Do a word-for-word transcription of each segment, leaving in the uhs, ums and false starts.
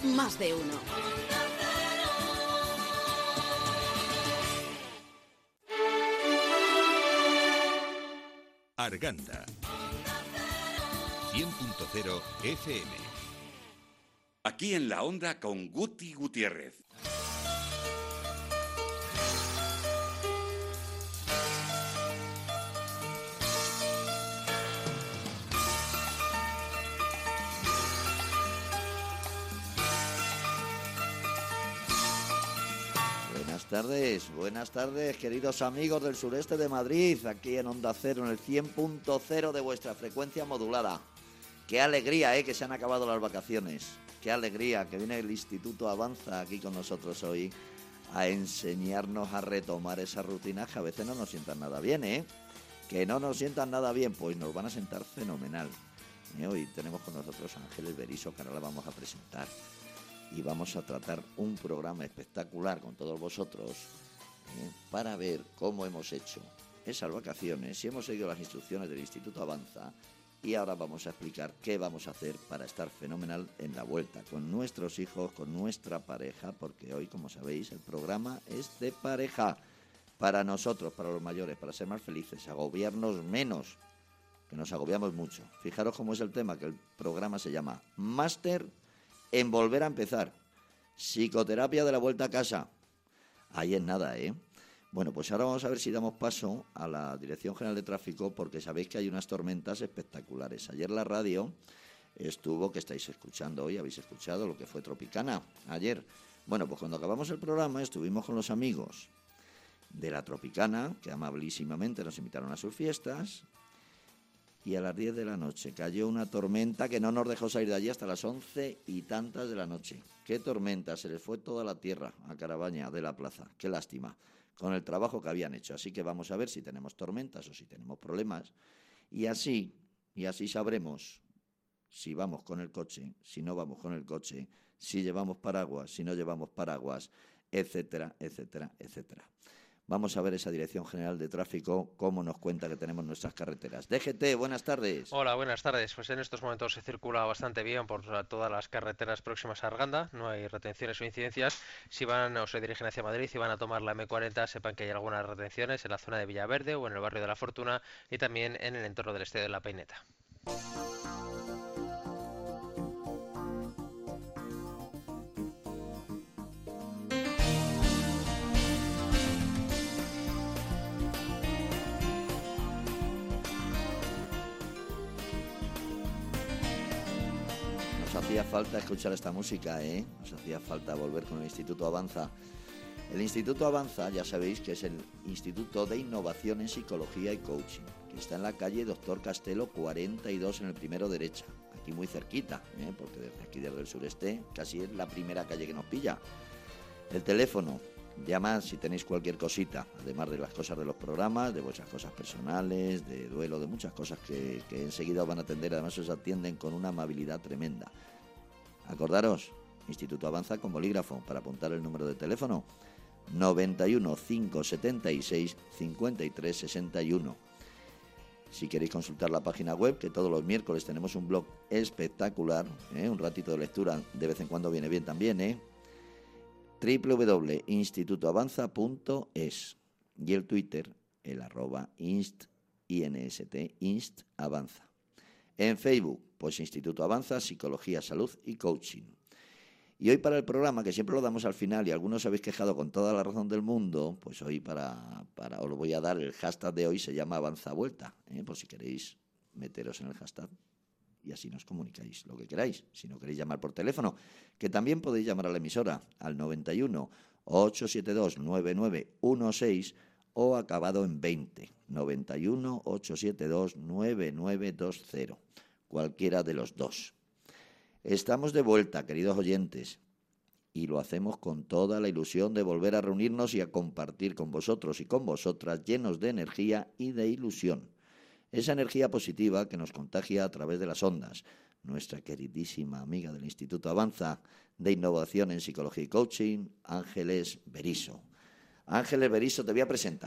Más de uno. Arganda cien punto cero F M. Aquí en la onda con Guti Gutiérrez. Buenas tardes, buenas tardes, queridos amigos del sureste de Madrid, aquí en Onda Cero, en el cien punto cero de vuestra frecuencia modulada. Qué alegría, ¿eh?, que se han acabado las vacaciones. Qué alegría que viene el Instituto Avanza aquí con nosotros hoy a enseñarnos a retomar esas rutinas que a veces no nos sientan nada bien, ¿eh? Que no nos sientan nada bien, pues nos van a sentar fenomenal. ¿Eh? Hoy tenemos con nosotros a Ángeles Berisso, que ahora la vamos a presentar. Y vamos a tratar un programa espectacular con todos vosotros, ¿eh?, para ver cómo hemos hecho esas vacaciones, si hemos seguido las instrucciones del Instituto Avanza, y ahora vamos a explicar qué vamos a hacer para estar fenomenal en la vuelta, con nuestros hijos, con nuestra pareja, porque hoy, como sabéis, el programa es de pareja, para nosotros, para los mayores, para ser más felices, agobiarnos menos, que nos agobiamos mucho. Fijaros cómo es el tema, que el programa se llama Máster en Volver a Empezar, psicoterapia de la vuelta a casa. Ahí es nada, ¿eh? Bueno, pues ahora vamos a ver si damos paso a la Dirección General de Tráfico, porque sabéis que hay unas tormentas espectaculares. Ayer la radio estuvo, que estáis escuchando hoy, habéis escuchado lo que fue Tropicana ayer. Bueno, pues cuando acabamos el programa estuvimos con los amigos de la Tropicana, que amabilísimamente nos invitaron a sus fiestas, y a las diez de la noche cayó una tormenta que no nos dejó salir de allí hasta las once y tantas de la noche. ¡Qué tormenta! Se les fue toda la tierra a Carabaña de la plaza. ¡Qué lástima! Con el trabajo que habían hecho. Así que vamos a ver si tenemos tormentas o si tenemos problemas. Y así, y así sabremos si vamos con el coche, si no vamos con el coche, si llevamos paraguas, si no llevamos paraguas, etcétera, etcétera, etcétera. Vamos a ver esa Dirección General de Tráfico, cómo nos cuenta que tenemos nuestras carreteras. D G T, buenas tardes. Hola, buenas tardes. Pues en estos momentos se circula bastante bien por todas las carreteras próximas a Arganda. No hay retenciones o incidencias. Si van o se dirigen hacia Madrid y van a tomar la eme cuarenta, sepan que hay algunas retenciones en la zona de Villaverde o en el barrio de La Fortuna y también en el entorno del Estadio de la Peineta. Nos hacía falta escuchar esta música, ¿eh? Nos hacía falta volver con el Instituto Avanza. El Instituto Avanza, ya sabéis que es el Instituto de Innovación en Psicología y Coaching, que está en la calle Doctor Castelo cuarenta y dos, en el primero derecha, aquí muy cerquita, ¿eh?, porque desde aquí, desde el sureste, casi es la primera calle que nos pilla. El teléfono, llamad si tenéis cualquier cosita, además de las cosas de los programas, de vuestras cosas personales, de duelo, de muchas cosas que, que enseguida os van a atender. Además os atienden con una amabilidad tremenda. Acordaros, Instituto Avanza con bolígrafo, para apuntar el número de teléfono noventa y uno, cinco setenta y seis, cincuenta y tres sesenta y uno. Si queréis consultar la página web, que todos los miércoles tenemos un blog espectacular, ¿eh?, un ratito de lectura de vez en cuando viene bien también, ¿eh? doble u doble u doble u punto instituto avanza punto es, y el Twitter, el arroba inst, inst, inst avanza. En Facebook, pues Instituto Avanza, Psicología, Salud y Coaching. Y hoy para el programa, que siempre lo damos al final y algunos os habéis quejado con toda la razón del mundo, pues hoy para, para os lo voy a dar, el hashtag de hoy se llama Avanza Vuelta, ¿eh?, por si queréis meteros en el hashtag y así nos comunicáis lo que queráis. Si no queréis llamar por teléfono, que también podéis llamar a la emisora al noventa y uno, ochocientos setenta y dos, noventa y nueve dieciséis o acabado en veinte, noventa y uno, ochocientos setenta y dos, noventa y nueve veinte, cualquiera de los dos. Estamos de vuelta, queridos oyentes, y lo hacemos con toda la ilusión de volver a reunirnos y a compartir con vosotros y con vosotras, llenos de energía y de ilusión. Esa energía positiva que nos contagia a través de las ondas. Nuestra queridísima amiga del Instituto Avanza de Innovación en Psicología y Coaching, Ángeles Berisso. Ángeles Berisso, te voy a presentar,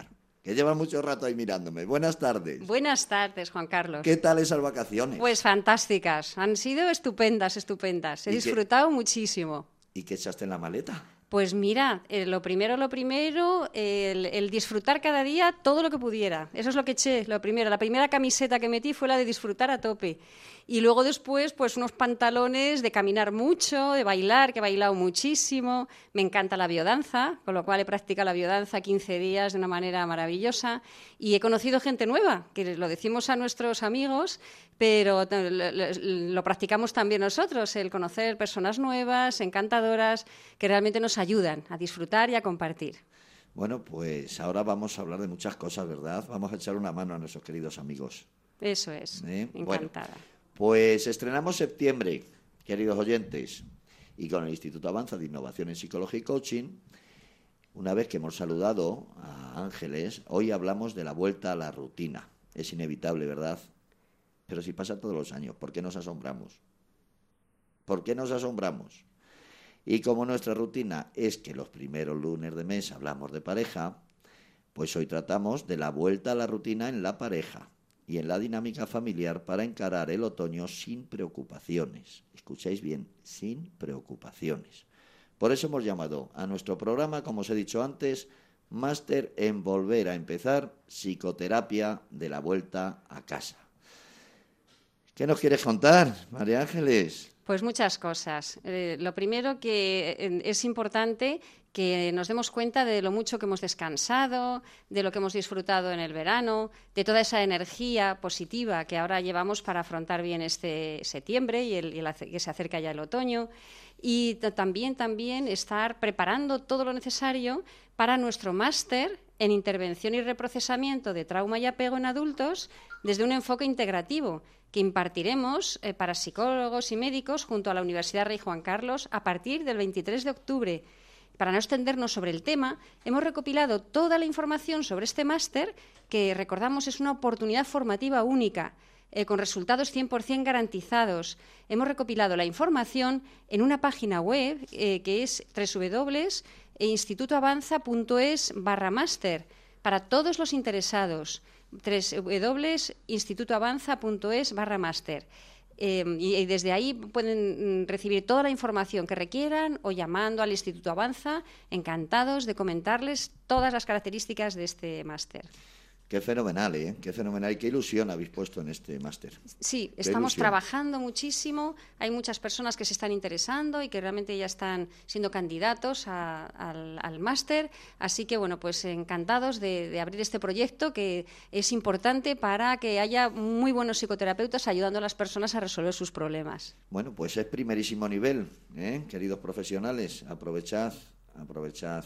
que llevas mucho rato ahí mirándome. Buenas tardes. Buenas tardes, Juan Carlos. ¿Qué tal esas vacaciones? Pues fantásticas, han sido estupendas, estupendas. He disfrutado qué, muchísimo. ¿Y qué echaste en la maleta? Pues mira, eh, lo primero, lo primero, eh, el, el disfrutar cada día todo lo que pudiera. Eso es lo que eché, lo primero. La primera camiseta que metí fue la de disfrutar a tope. Y luego después, pues unos pantalones de caminar mucho, de bailar, que he bailado muchísimo. Me encanta la biodanza, con lo cual he practicado la biodanza quince días de una manera maravillosa. Y he conocido gente nueva, que lo decimos a nuestros amigos, pero lo, lo, lo practicamos también nosotros, el conocer personas nuevas, encantadoras, que realmente nos ayudan a disfrutar y a compartir. Bueno, pues ahora vamos a hablar de muchas cosas, ¿verdad? Vamos a echar una mano a nuestros queridos amigos. Eso es, ¿Eh? encantada. Bueno, pues estrenamos septiembre, queridos oyentes, y con el Instituto Avanza de Innovación en Psicología y Coaching, una vez que hemos saludado a Ángeles, hoy hablamos de la vuelta a la rutina. Es inevitable, ¿verdad? Pero si pasa todos los años, ¿por qué nos asombramos? ¿Por qué nos asombramos? Y como nuestra rutina es que los primeros lunes de mes hablamos de pareja, pues hoy tratamos de la vuelta a la rutina en la pareja y en la dinámica familiar para encarar el otoño sin preocupaciones. Escucháis bien, sin preocupaciones. Por eso hemos llamado a nuestro programa, como os he dicho antes, Máster en Volver a Empezar, Psicoterapia de la Vuelta a Casa. ¿Qué nos quieres contar, María Ángeles? Pues muchas cosas. Eh, lo primero que eh, es importante que nos demos cuenta de lo mucho que hemos descansado, de lo que hemos disfrutado en el verano, de toda esa energía positiva que ahora llevamos para afrontar bien este septiembre y, el, y el, que se acerca ya el otoño. Y también, también estar preparando todo lo necesario para nuestro máster en intervención y reprocesamiento de trauma y apego en adultos desde un enfoque integrativo que impartiremos eh, para psicólogos y médicos junto a la Universidad Rey Juan Carlos a partir del veintitrés de octubre. Para no extendernos sobre el tema, hemos recopilado toda la información sobre este máster que, recordamos, es una oportunidad formativa única, eh, con resultados cien por ciento garantizados. Hemos recopilado la información en una página web eh, que es doble u doble u doble u punto institutoavanza punto es barra máster para todos los interesados. doble u doble u doble u punto institutoavanza punto es barra máster. Eh, y, y desde ahí pueden recibir toda la información que requieran o llamando al Instituto Avanza, encantados de comentarles todas las características de este máster. Qué fenomenal, ¿eh? Qué fenomenal y qué ilusión habéis puesto en este máster. Sí, estamos trabajando muchísimo, hay muchas personas que se están interesando y que realmente ya están siendo candidatos a, al, al máster, así que bueno, pues encantados de, de abrir este proyecto que es importante para que haya muy buenos psicoterapeutas ayudando a las personas a resolver sus problemas. Bueno, pues es primerísimo nivel, ¿eh? Queridos profesionales, aprovechad, aprovechad.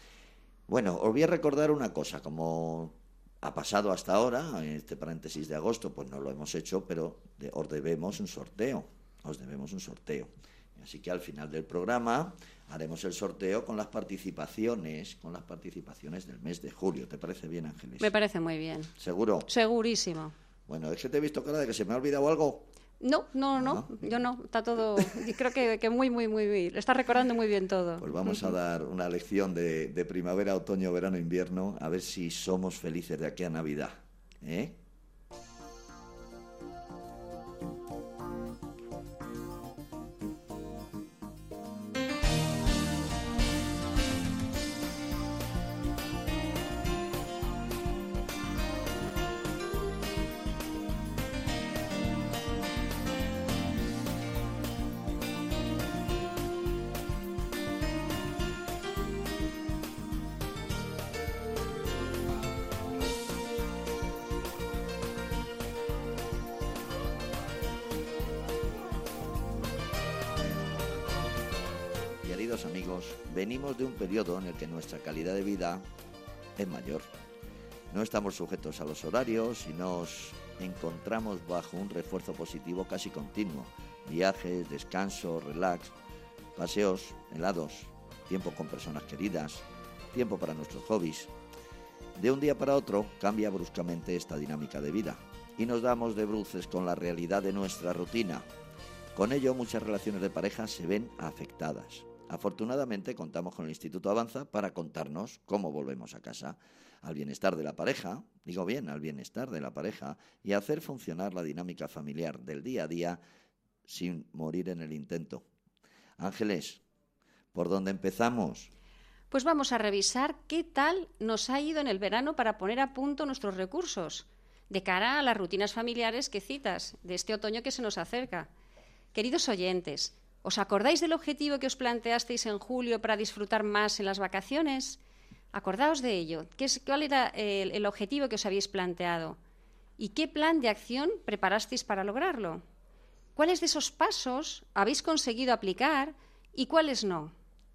Bueno, os voy a recordar una cosa, como ha pasado hasta ahora, en este paréntesis de agosto, pues no lo hemos hecho, pero de, os debemos un sorteo, os debemos un sorteo. Así que al final del programa haremos el sorteo con las participaciones, con las participaciones del mes de julio. ¿Te parece bien, Ángeles? Me parece muy bien. ¿Seguro? Segurísimo. Bueno, es que te he visto cara de que se me ha olvidado algo. No, no, no, Ah. yo no, está todo, creo que, que muy, muy, muy bien, lo está recordando muy bien todo. Pues vamos a dar una lección de, de primavera, otoño, verano, invierno, a ver si somos felices de aquí a Navidad, ¿eh? Queridos amigos, venimos de un periodo en el que nuestra calidad de vida es mayor. No estamos sujetos a los horarios y nos encontramos bajo un refuerzo positivo casi continuo. Viajes, descanso, relax, paseos, helados, tiempo con personas queridas, tiempo para nuestros hobbies. De un día para otro cambia bruscamente esta dinámica de vida y nos damos de bruces con la realidad de nuestra rutina. Con ello, muchas relaciones de pareja se ven afectadas. Afortunadamente contamos con el Instituto Avanza para contarnos cómo volvemos a casa, al bienestar de la pareja, digo bien, al bienestar de la pareja, y hacer funcionar la dinámica familiar del día a día sin morir en el intento. Ángeles, ¿por dónde empezamos? Pues vamos a revisar qué tal nos ha ido en el verano para poner a punto nuestros recursos, de cara a las rutinas familiares que citas de este otoño que se nos acerca. Queridos oyentes, ¿os acordáis del objetivo que os planteasteis en julio para disfrutar más en las vacaciones? Acordaos de ello. ¿Qué es, ¿Cuál era el, el objetivo que os habéis planteado? ¿Y qué plan de acción preparasteis para lograrlo? ¿Cuáles de esos pasos habéis conseguido aplicar y cuáles no?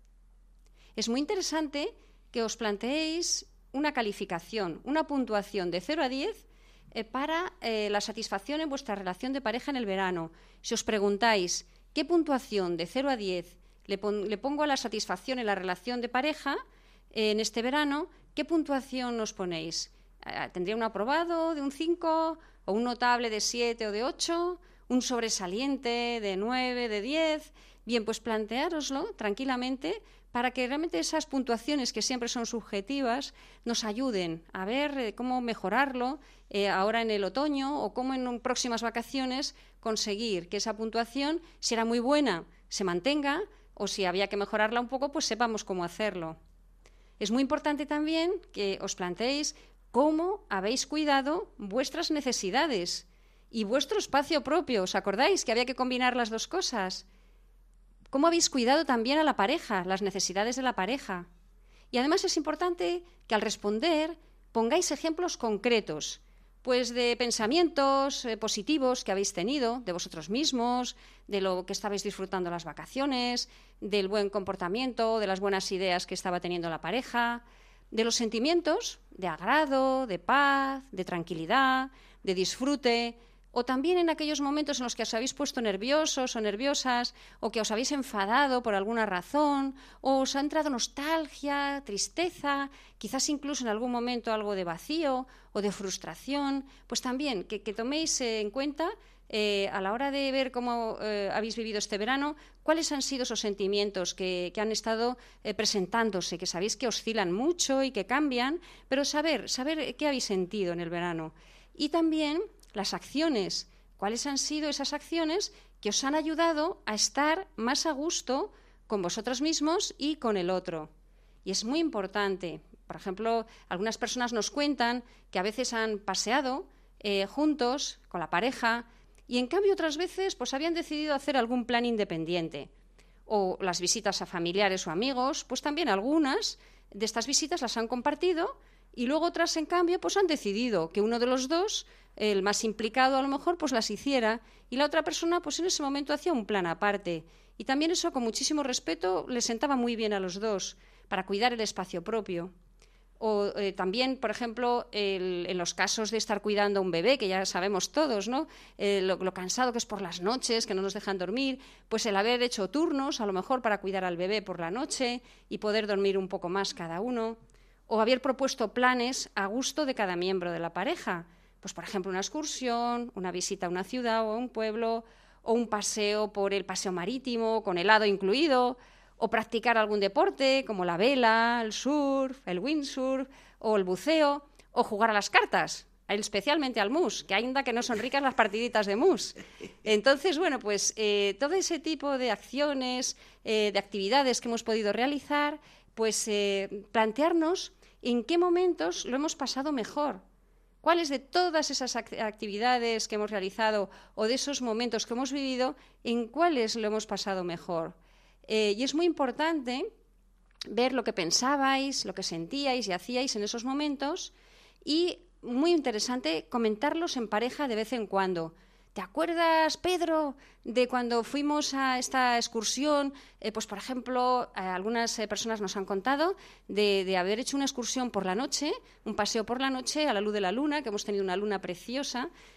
Es muy interesante que os planteéis una calificación, una puntuación de cero a diez eh, para eh, la satisfacción en vuestra relación de pareja en el verano. Si os preguntáis qué puntuación de cero a diez le, pon le pongo a la satisfacción en la relación de pareja eh, en este verano, ¿qué puntuación os ponéis? Eh, ¿Tendría un aprobado de un cinco o un notable de siete o de ocho? ¿Un sobresaliente de nueve, de diez? Bien, pues planteároslo tranquilamente para que realmente esas puntuaciones, que siempre son subjetivas, nos ayuden a ver eh, cómo mejorarlo eh, ahora en el otoño o cómo en un, próximas vacaciones conseguir que esa puntuación, si era muy buena, se mantenga, o si había que mejorarla un poco, pues sepamos cómo hacerlo. Es muy importante también que os planteéis cómo habéis cuidado vuestras necesidades y vuestro espacio propio. ¿Os acordáis que había que combinar las dos cosas? ¿Cómo habéis cuidado también a la pareja, las necesidades de la pareja? Y además es importante que al responder pongáis ejemplos concretos, pues de pensamientos eh, positivos que habéis tenido de vosotros mismos, de lo que estabais disfrutando las vacaciones, del buen comportamiento, de las buenas ideas que estaba teniendo la pareja, de los sentimientos de agrado, de paz, de tranquilidad, de disfrute, o también en aquellos momentos en los que os habéis puesto nerviosos o nerviosas, o que os habéis enfadado por alguna razón, o os ha entrado nostalgia, tristeza, quizás incluso en algún momento algo de vacío o de frustración, pues también que, que toméis eh, en cuenta eh, a la hora de ver cómo eh, habéis vivido este verano, cuáles han sido esos sentimientos que, que han estado eh, presentándose, que sabéis que oscilan mucho y que cambian, pero saber, saber qué habéis sentido en el verano. Y también las acciones, cuáles han sido esas acciones que os han ayudado a estar más a gusto con vosotros mismos y con el otro. Y es muy importante. Por ejemplo, algunas personas nos cuentan que a veces han paseado eh, juntos con la pareja y en cambio otras veces pues habían decidido hacer algún plan independiente. O las visitas a familiares o amigos, pues también algunas de estas visitas las han compartido y luego otras, en cambio, pues han decidido que uno de los dos, el más implicado a lo mejor, pues las hiciera y la otra persona pues en ese momento hacía un plan aparte. Y también eso, con muchísimo respeto, les sentaba muy bien a los dos para cuidar el espacio propio. O eh, también, por ejemplo, el, en los casos de estar cuidando a un bebé, que ya sabemos todos, ¿no? Eh, lo, lo cansado que es por las noches, que no nos dejan dormir, pues el haber hecho turnos, a lo mejor para cuidar al bebé por la noche y poder dormir un poco más cada uno. O haber propuesto planes a gusto de cada miembro de la pareja. Pues, por ejemplo, una excursión, una visita a una ciudad o a un pueblo, o un paseo por el paseo marítimo, con helado incluido, o practicar algún deporte como la vela, el surf, el windsurf o el buceo, o jugar a las cartas, especialmente al mus, que ainda que no son ricas las partiditas de mus. Entonces, bueno, pues eh, todo ese tipo de acciones, eh, de actividades que hemos podido realizar, pues eh, plantearnos en qué momentos lo hemos pasado mejor. ¿Cuáles de todas esas actividades que hemos realizado o de esos momentos que hemos vivido, en cuáles lo hemos pasado mejor? Eh, y es muy importante ver lo que pensabais, lo que sentíais y hacíais en esos momentos y muy interesante comentarlos en pareja de vez en cuando. ¿Te acuerdas, Pedro, de cuando fuimos a esta excursión? Eh, pues, por ejemplo, eh, algunas eh, personas nos han contado de, de haber hecho una excursión por la noche, un paseo por la noche a la luz de la luna, que hemos tenido una luna preciosa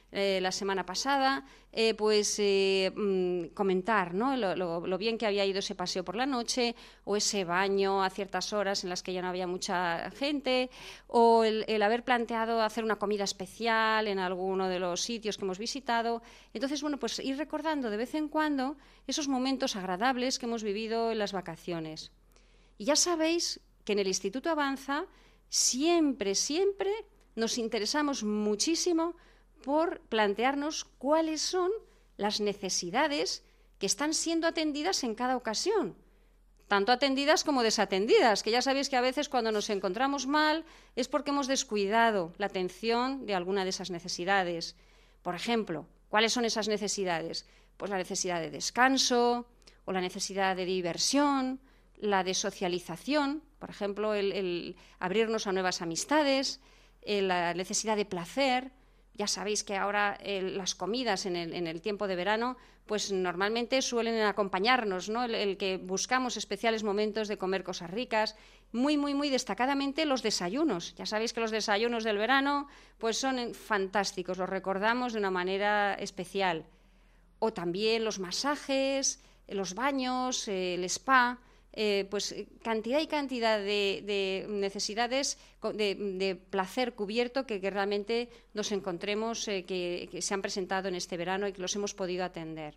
eh, la semana pasada, eh, pues eh, mm, comentar, ¿no?, lo, lo, lo bien que había ido ese paseo por la noche, o ese baño a ciertas horas en las que ya no había mucha gente, o el, el haber planteado hacer una comida especial en alguno de los sitios que hemos visitado. Entonces, bueno, pues ir recordando de vez en cuando esos momentos agradables que hemos vivido en las vacaciones. Y ya sabéis que en el Instituto Avanza siempre, siempre nos interesamos muchísimo por plantearnos cuáles son las necesidades que están siendo atendidas en cada ocasión, tanto atendidas como desatendidas, que ya sabéis que a veces cuando nos encontramos mal es porque hemos descuidado la atención de alguna de esas necesidades. Por ejemplo, ¿cuáles son esas necesidades? Pues la necesidad de descanso, o la necesidad de diversión, la de socialización, por ejemplo, el, el abrirnos a nuevas amistades, el, la necesidad de placer. Ya sabéis que ahora eh, las comidas en el, en el tiempo de verano pues normalmente suelen acompañarnos, ¿no? El, el que buscamos especiales momentos de comer cosas ricas, muy, muy, muy destacadamente los desayunos. Ya sabéis que los desayunos del verano pues son fantásticos, los recordamos de una manera especial. O también los masajes, los baños, eh, el spa. Eh, pues cantidad y cantidad de, de necesidades de, de placer cubierto que, que realmente nos encontremos, eh, que, que se han presentado en este verano y que los hemos podido atender.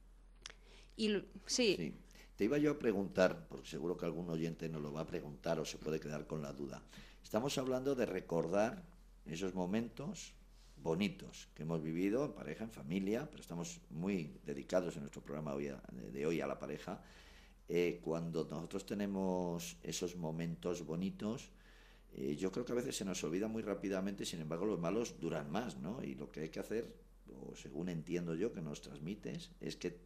Y, sí. sí. Te iba yo a preguntar, porque seguro que algún oyente nos lo va a preguntar o se puede quedar con la duda. Estamos hablando de recordar esos momentos bonitos que hemos vivido en pareja, en familia, pero estamos muy dedicados en nuestro programa hoy a, de hoy a la pareja. Eh, cuando nosotros tenemos esos momentos bonitos, eh, yo creo que a veces se nos olvida muy rápidamente, sin embargo los malos duran más, ¿no? Y lo que hay que hacer, o según entiendo yo que nos transmites, es que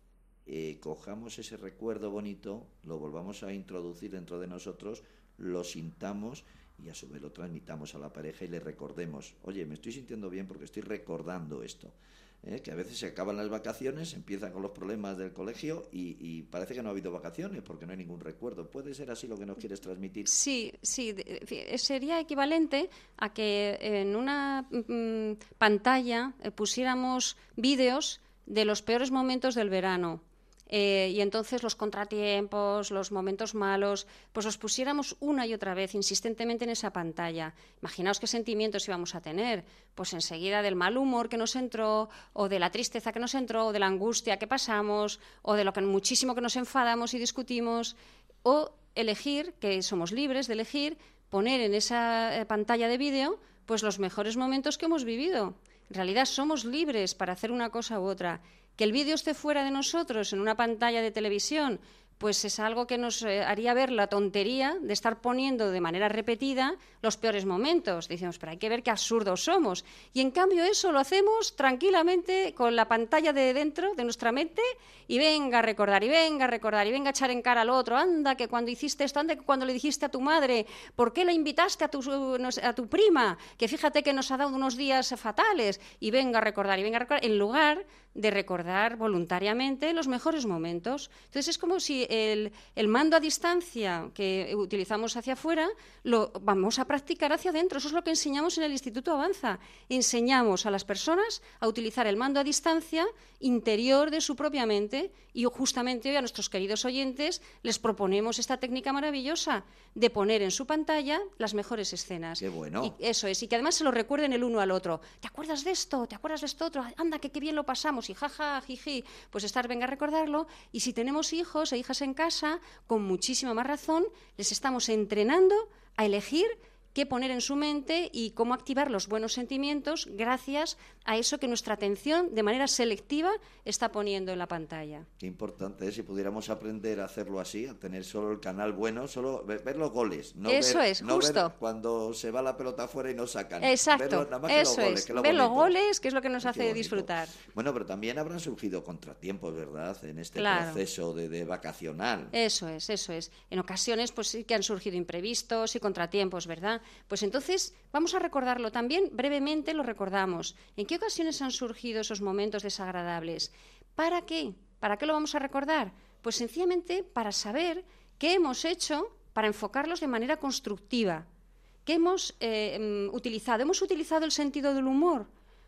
eh, cojamos ese recuerdo bonito, lo volvamos a introducir dentro de nosotros, lo sintamos y a su vez lo transmitamos a la pareja y le recordemos, oye, me estoy sintiendo bien porque estoy recordando esto. ¿Eh? Que a veces se acaban las vacaciones, empiezan con los problemas del colegio y, y parece que no ha habido vacaciones porque no hay ningún recuerdo. ¿Puede ser así lo que nos quieres transmitir? Sí, sí, sería equivalente a que en una mm, pantalla eh, pusiéramos vídeos de los peores momentos del verano. Eh, y entonces los contratiempos, los momentos malos, pues los pusiéramos una y otra vez insistentemente en esa pantalla. Imaginaos qué sentimientos íbamos a tener, pues enseguida del mal humor que nos entró, o de la tristeza que nos entró, o de la angustia que pasamos, o de lo que muchísimo que nos enfadamos y discutimos, o elegir, que somos libres de elegir, poner en esa eh, pantalla de vídeo pues los mejores momentos que hemos vivido. En realidad somos libres para hacer una cosa u otra. Que el vídeo esté fuera de nosotros, en una pantalla de televisión, pues es algo que nos eh, haría ver la tontería de estar poniendo de manera repetida los peores momentos. Decimos, pero hay que ver qué absurdos somos. Y en cambio eso lo hacemos tranquilamente con la pantalla de dentro de nuestra mente y venga a recordar, y venga a recordar, y venga a echar en cara al otro. Anda, que cuando hiciste esto, anda, que cuando le dijiste a tu madre, ¿por qué la invitaste a tu, a tu prima? Que fíjate que nos ha dado unos días fatales. Y venga a recordar, y venga a recordar, en lugar de recordar voluntariamente los mejores momentos. Entonces es como si el, el mando a distancia que utilizamos hacia afuera lo vamos a practicar hacia adentro. Eso es lo que enseñamos en el Instituto Avanza. Enseñamos a las personas a utilizar el mando a distancia interior de su propia mente y justamente hoy a nuestros queridos oyentes les proponemos esta técnica maravillosa de poner en su pantalla las mejores escenas. ¡Qué bueno! Y eso es, y que además se lo recuerden el uno al otro. ¿Te acuerdas de esto? ¿Te acuerdas de esto otro? Anda, que qué bien lo pasamos. Y jaja, jiji, pues estar, venga a recordarlo. Y si tenemos hijos e hijas en casa, con muchísima más razón, les estamos entrenando a elegir qué poner en su mente y cómo activar los buenos sentimientos gracias a eso que nuestra atención de manera selectiva está poniendo en la pantalla. Qué importante es si pudiéramos aprender a hacerlo así, a tener solo el canal bueno, solo ver, ver los goles. No eso ver, es, no justo. Ver cuando se va la pelota afuera y nos sacan. Exacto, Verlo, nada más eso que los goles, es. que es lo ver los bonito. goles, que es lo que nos Qué hace bonito. disfrutar. Bueno, pero también habrán surgido contratiempos, ¿verdad?, en este Claro. proceso de, de vacacional. Eso es, eso es. En ocasiones pues sí que han surgido imprevistos y contratiempos, ¿verdad? Pues entonces vamos a recordarlo también, brevemente lo recordamos. ¿En qué ocasiones han surgido esos momentos desagradables? ¿Para qué? ¿Para qué lo vamos a recordar? Pues sencillamente para saber qué hemos hecho para enfocarlos de manera constructiva. ¿Qué hemos eh, utilizado? ¿Hemos utilizado el sentido del humor?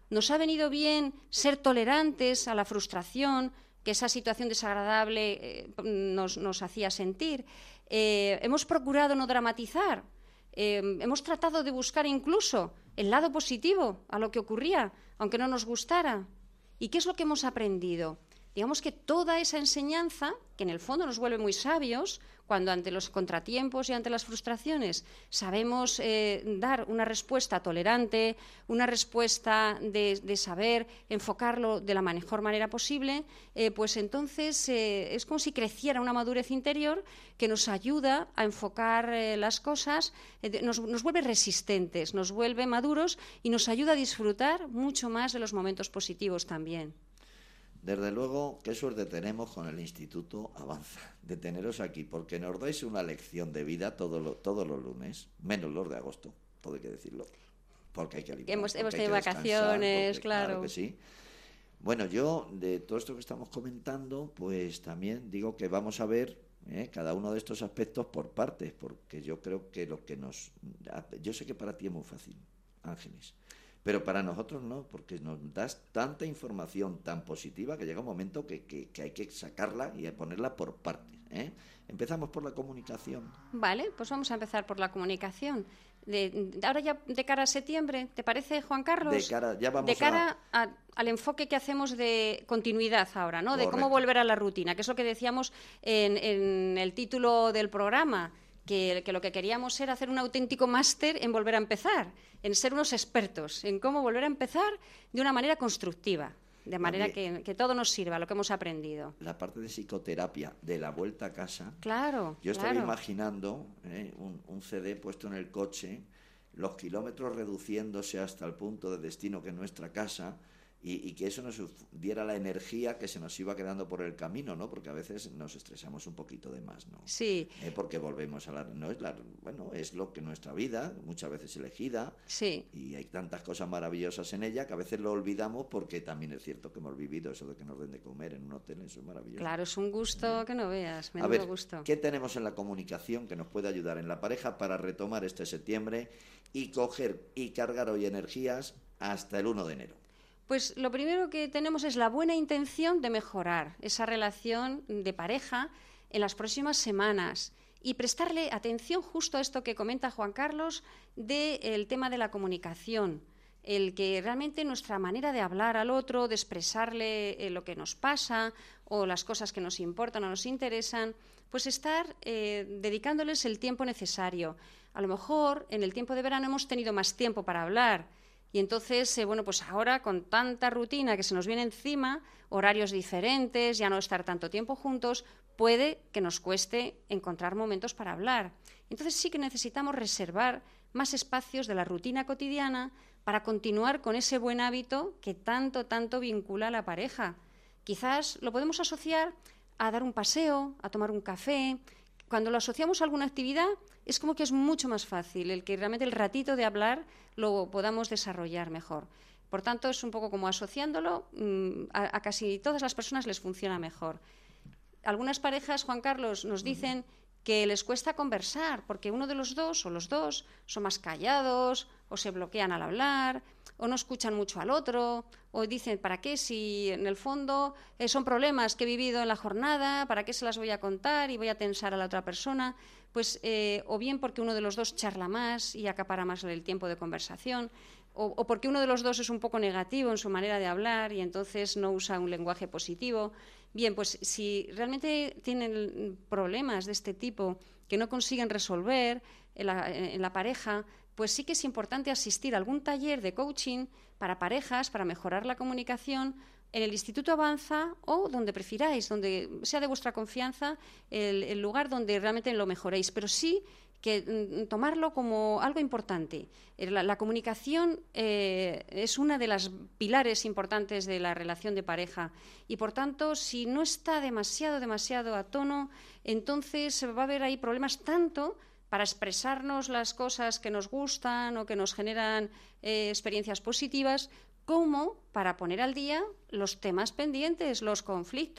nos ha venido bien ser tolerantes a la frustración que esa situación desagradable eh, nos, nos hacía sentir. Eh, hemos procurado no dramatizar. Eh, hemos tratado de buscar incluso el lado positivo a lo que ocurría, aunque no nos gustara. ¿Y qué es lo que hemos aprendido? Digamos que toda esa enseñanza, que en el fondo nos vuelve muy sabios, cuando ante los contratiempos y ante las frustraciones sabemos eh, dar una respuesta tolerante, una respuesta de, de saber enfocarlo de la mejor manera posible, eh, pues entonces eh, es como si creciera una madurez interior que nos ayuda a enfocar eh, las cosas, eh, nos, nos vuelve resistentes, nos vuelve maduros y nos ayuda a disfrutar mucho más de los momentos positivos también. Desde luego, qué suerte tenemos con el Instituto Avanza de teneros aquí, porque nos dais una lección de vida todo lo, todos los lunes, menos los de agosto, todo hay que decirlo, porque hay que alimentar. Hemos, hemos tenido vacaciones, porque, claro. claro que sí. Bueno, yo de todo esto que estamos comentando, pues también digo que vamos a ver eh, cada uno de estos aspectos por partes, porque yo creo que lo que nos... Yo sé que para ti es muy fácil, Ángeles, pero para nosotros no, porque nos das tanta información tan positiva que llega un momento que, que, que hay que sacarla y ponerla por partes, ¿eh? Empezamos por la comunicación. Vale, pues vamos a empezar por la comunicación. De, de ahora ya de cara a septiembre, ¿te parece, Juan Carlos? De cara, ya vamos de cara a... a, al enfoque que hacemos de continuidad ahora, ¿no? Correcto. De cómo volver a la rutina, que es lo que decíamos en, en el título del programa. Que, que lo que queríamos era hacer un auténtico máster en volver a empezar, en ser unos expertos, en cómo volver a empezar de una manera constructiva, de manera que, que todo nos sirva, lo que hemos aprendido. La parte de psicoterapia de la vuelta a casa. Claro, Yo estaba claro. imaginando eh, un, un C D puesto en el coche, los kilómetros reduciéndose hasta el punto de destino que es nuestra casa, y, y que eso nos diera la energía que se nos iba quedando por el camino, ¿no? Porque a veces nos estresamos un poquito de más, ¿no? Sí. Eh, porque volvemos a la... No es la bueno, es lo que nuestra vida, muchas veces elegida, Sí. y hay tantas cosas maravillosas en ella que a veces lo olvidamos, porque también es cierto que hemos vivido eso de que nos den de comer en un hotel, eso es maravilloso. Claro, es un gusto que no veas, menudo A ver, gusto. ¿qué tenemos en la comunicación que nos puede ayudar en la pareja para retomar este septiembre y coger y cargar hoy energías hasta el uno de enero? Pues lo primero que tenemos es la buena intención de mejorar esa relación de pareja en las próximas semanas y prestarle atención justo a esto que comenta Juan Carlos del tema de la comunicación, el que realmente nuestra manera de hablar al otro, de expresarle eh, lo que nos pasa o las cosas que nos importan o nos interesan, pues estar eh, dedicándoles el tiempo necesario. A lo mejor en el tiempo de verano hemos tenido más tiempo para hablar. Y entonces, eh, bueno, pues ahora con tanta rutina que se nos viene encima, horarios diferentes, ya no estar tanto tiempo juntos, puede que nos cueste encontrar momentos para hablar. Entonces sí que necesitamos reservar más espacios de la rutina cotidiana para continuar con ese buen hábito que tanto, tanto vincula a la pareja. Quizás lo podemos asociar a dar un paseo, a tomar un café. Cuando lo asociamos a alguna actividad, es como que es mucho más fácil el que realmente el ratito de hablar lo podamos desarrollar mejor. Por tanto, es un poco como asociándolo, mmm, a, a casi todas las personas les funciona mejor. Algunas parejas, Juan Carlos, nos dicen que les cuesta conversar porque uno de los dos o los dos son más callados o se bloquean al hablar o no escuchan mucho al otro o dicen, ¿para qué? Si en el fondo eh, son problemas que he vivido en la jornada, ¿para qué se las voy a contar y voy a tensar a la otra persona? Pues eh, o bien porque uno de los dos charla más y acapara más el tiempo de conversación, o, o porque uno de los dos es un poco negativo en su manera de hablar y entonces no usa un lenguaje positivo. Bien, pues si realmente tienen problemas de este tipo que no consiguen resolver en la, en la pareja, pues sí que es importante asistir a algún taller de coaching para parejas, para mejorar la comunicación, en el Instituto Avanza o donde prefiráis, donde sea de vuestra confianza, el, el lugar donde realmente lo mejoréis, pero sí que mm, tomarlo como algo importante. La, la comunicación eh, es una de las pilares importantes de la relación de pareja y, por tanto, si no está demasiado, demasiado a tono, entonces va a haber ahí problemas tanto para expresarnos las cosas que nos gustan o que nos generan eh, experiencias positivas, como para poner al día los temas pendientes, los conflictos,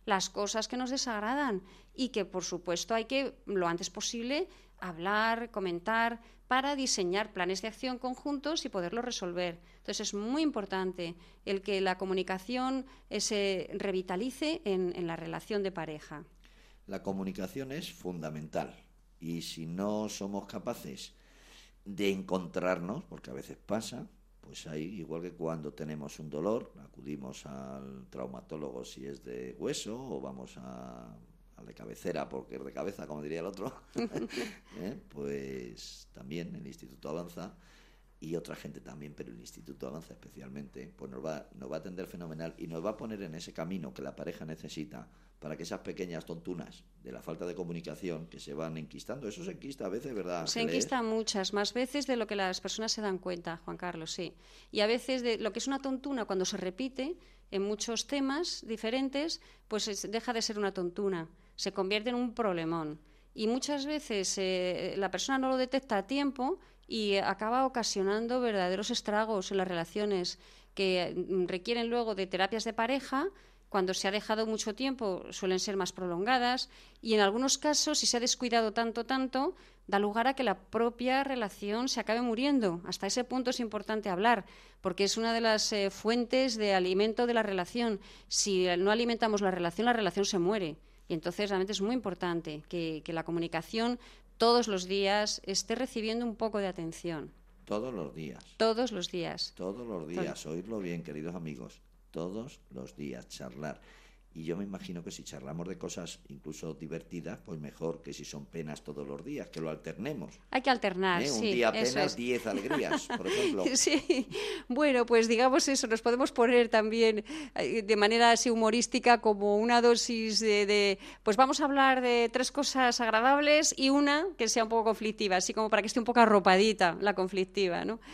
las cosas que nos desagradan y que, por supuesto, hay que, lo antes posible, hablar, comentar, para diseñar planes de acción conjuntos y poderlo resolver. Entonces, es muy importante el que la comunicación eh, se revitalice en, en la relación de pareja. La comunicación es fundamental y si no somos capaces de encontrarnos, porque a veces pasa, pues ahí, igual que cuando tenemos un dolor, acudimos al traumatólogo si es de hueso o vamos a, a de cabecera porque es de cabeza, como diría el otro, ¿eh? Pues también el Instituto Avanza y otra gente también, pero el Instituto Avanza especialmente, pues nos va, nos va a atender fenomenal y nos va a poner en ese camino que la pareja necesita para que esas pequeñas tontunas de la falta de comunicación que se van enquistando, eso se enquista a veces, ¿verdad? Se enquista muchas, más veces de lo que las personas se dan cuenta, Juan Carlos, sí. Y a veces de lo que es una tontuna cuando se repite en muchos temas diferentes, pues es, deja de ser una tontuna, se convierte en un problemón. Y muchas veces eh, la persona no lo detecta a tiempo y acaba ocasionando verdaderos estragos en las relaciones que requieren luego de terapias de pareja. Cuando se ha dejado mucho tiempo suelen ser más prolongadas y en algunos casos, si se ha descuidado tanto, tanto, da lugar a que la propia relación se acabe muriendo. Hasta ese punto es importante hablar, porque es una de las eh, fuentes de alimento de la relación. Si no alimentamos la relación, la relación se muere. Y entonces realmente es muy importante que, que la comunicación todos los días esté recibiendo un poco de atención. Todos los días. Todos los días. Todos los días, Todo. Oírlo bien, queridos amigos. Todos los días, charlar. Y yo me imagino que si charlamos de cosas incluso divertidas, pues mejor que si son penas todos los días, que lo alternemos. Hay que alternar, ¿Eh? sí. Un día eso penas, es. diez alegrías, por ejemplo. Sí, bueno, pues digamos eso, nos podemos poner también de manera así humorística como una dosis de, de, pues vamos a hablar de tres cosas agradables y una que sea un poco conflictiva, así como para que esté un poco arropadita la conflictiva, ¿no?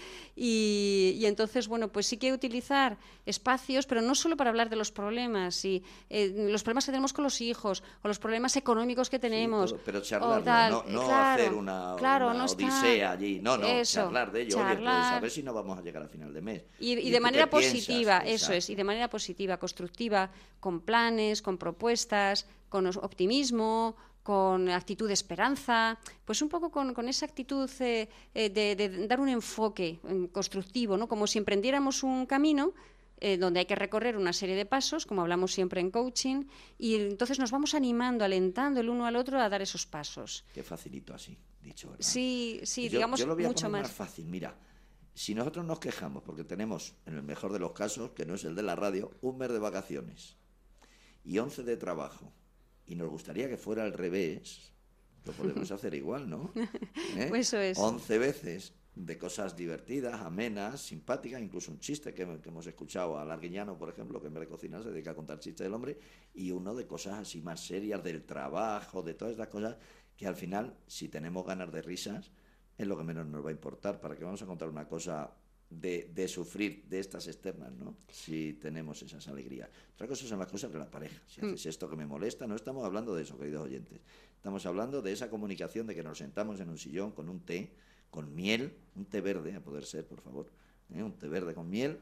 Y, y entonces, bueno, pues sí que utilizar espacios, pero no solo para hablar de los problemas, y eh, los problemas que tenemos con los hijos, o los problemas económicos que tenemos. Sí, todo, pero charlarlo, tal, no, no claro, hacer una, claro, una no odisea está, allí. No, no, eso, charlar de ello. charlar, Oye, pues a ver si no vamos a llegar a final de mes. Y, y, ¿Y de tú manera qué piensas? positiva, eso Exacto. es, y de manera positiva, constructiva, con planes, con propuestas, con optimismo, con actitud de esperanza, pues un poco con, con esa actitud eh, de, de dar un enfoque eh, constructivo, ¿no? Como si emprendiéramos un camino eh, donde hay que recorrer una serie de pasos, como hablamos siempre en coaching, y entonces nos vamos animando, alentando el uno al otro a dar esos pasos. Qué facilito así, dicho, ¿verdad? Sí, sí, yo, digamos yo lo voy a mucho poner más. más fácil, mira. Si nosotros nos quejamos porque tenemos, en el mejor de los casos, que no es el de la radio, un mes de vacaciones y once de trabajo, y nos gustaría que fuera al revés, lo podemos hacer igual, ¿no? ¿Eh? Pues eso es. once veces de cosas divertidas, amenas, simpáticas, incluso un chiste que, que hemos escuchado a Arguiñano, por ejemplo, que en vez de cocinar se dedica a contar chistes del hombre, y uno de cosas así más serias, del trabajo, de todas estas cosas, que al final, si tenemos ganas de risas, es lo que menos nos va a importar. ¿Para qué vamos a contar una cosa de, de sufrir de estas externas, ¿no? Si tenemos esas alegrías. Otra cosa son las cosas de la pareja. Si haces esto que me molesta, no estamos hablando de eso, queridos oyentes. Estamos hablando de esa comunicación de que nos sentamos en un sillón con un té, con miel, un té verde, a poder ser, por favor, ¿eh? Un té verde con miel,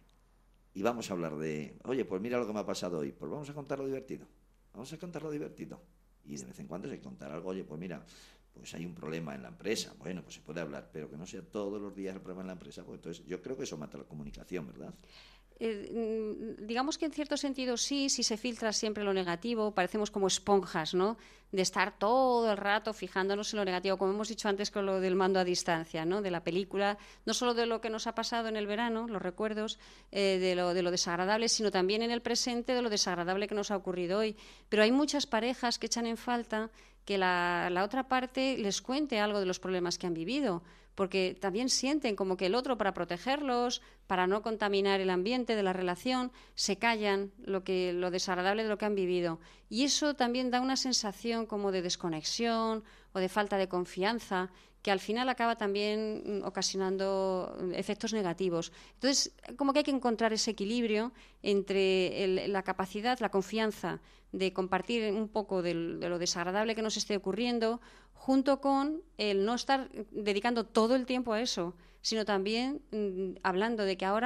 y vamos a hablar de, oye, pues mira lo que me ha pasado hoy, pues vamos a contar lo divertido, vamos a contar lo divertido. Y de vez en cuando se contar algo, oye, pues mira, pues hay un problema en la empresa, bueno, pues se puede hablar, pero que no sea todos los días el problema en la empresa, pues entonces yo creo que eso mata la comunicación, ¿verdad? Eh, digamos que en cierto sentido sí, si se filtra siempre lo negativo, parecemos como esponjas, ¿no? De estar todo el rato fijándonos en lo negativo, como hemos dicho antes con lo del mando a distancia, ¿no? De la película, no solo de lo que nos ha pasado en el verano, los recuerdos, eh, de, lo, de lo desagradable, sino también en el presente de lo desagradable que nos ha ocurrido hoy. Pero hay muchas parejas que echan en falta que la, la otra parte les cuente algo de los problemas que han vivido, porque también sienten como que el otro, para protegerlos, para no contaminar el ambiente de la relación, se callan lo, que, lo desagradable de lo que han vivido. Y eso también da una sensación como de desconexión o de falta de confianza, que al final acaba también ocasionando efectos negativos. Entonces, como que hay que encontrar ese equilibrio entre el, la capacidad, la confianza de compartir un poco de, de lo desagradable que nos esté ocurriendo, junto con el no estar dedicando todo el tiempo a eso, sino también mmm, hablando de que ahora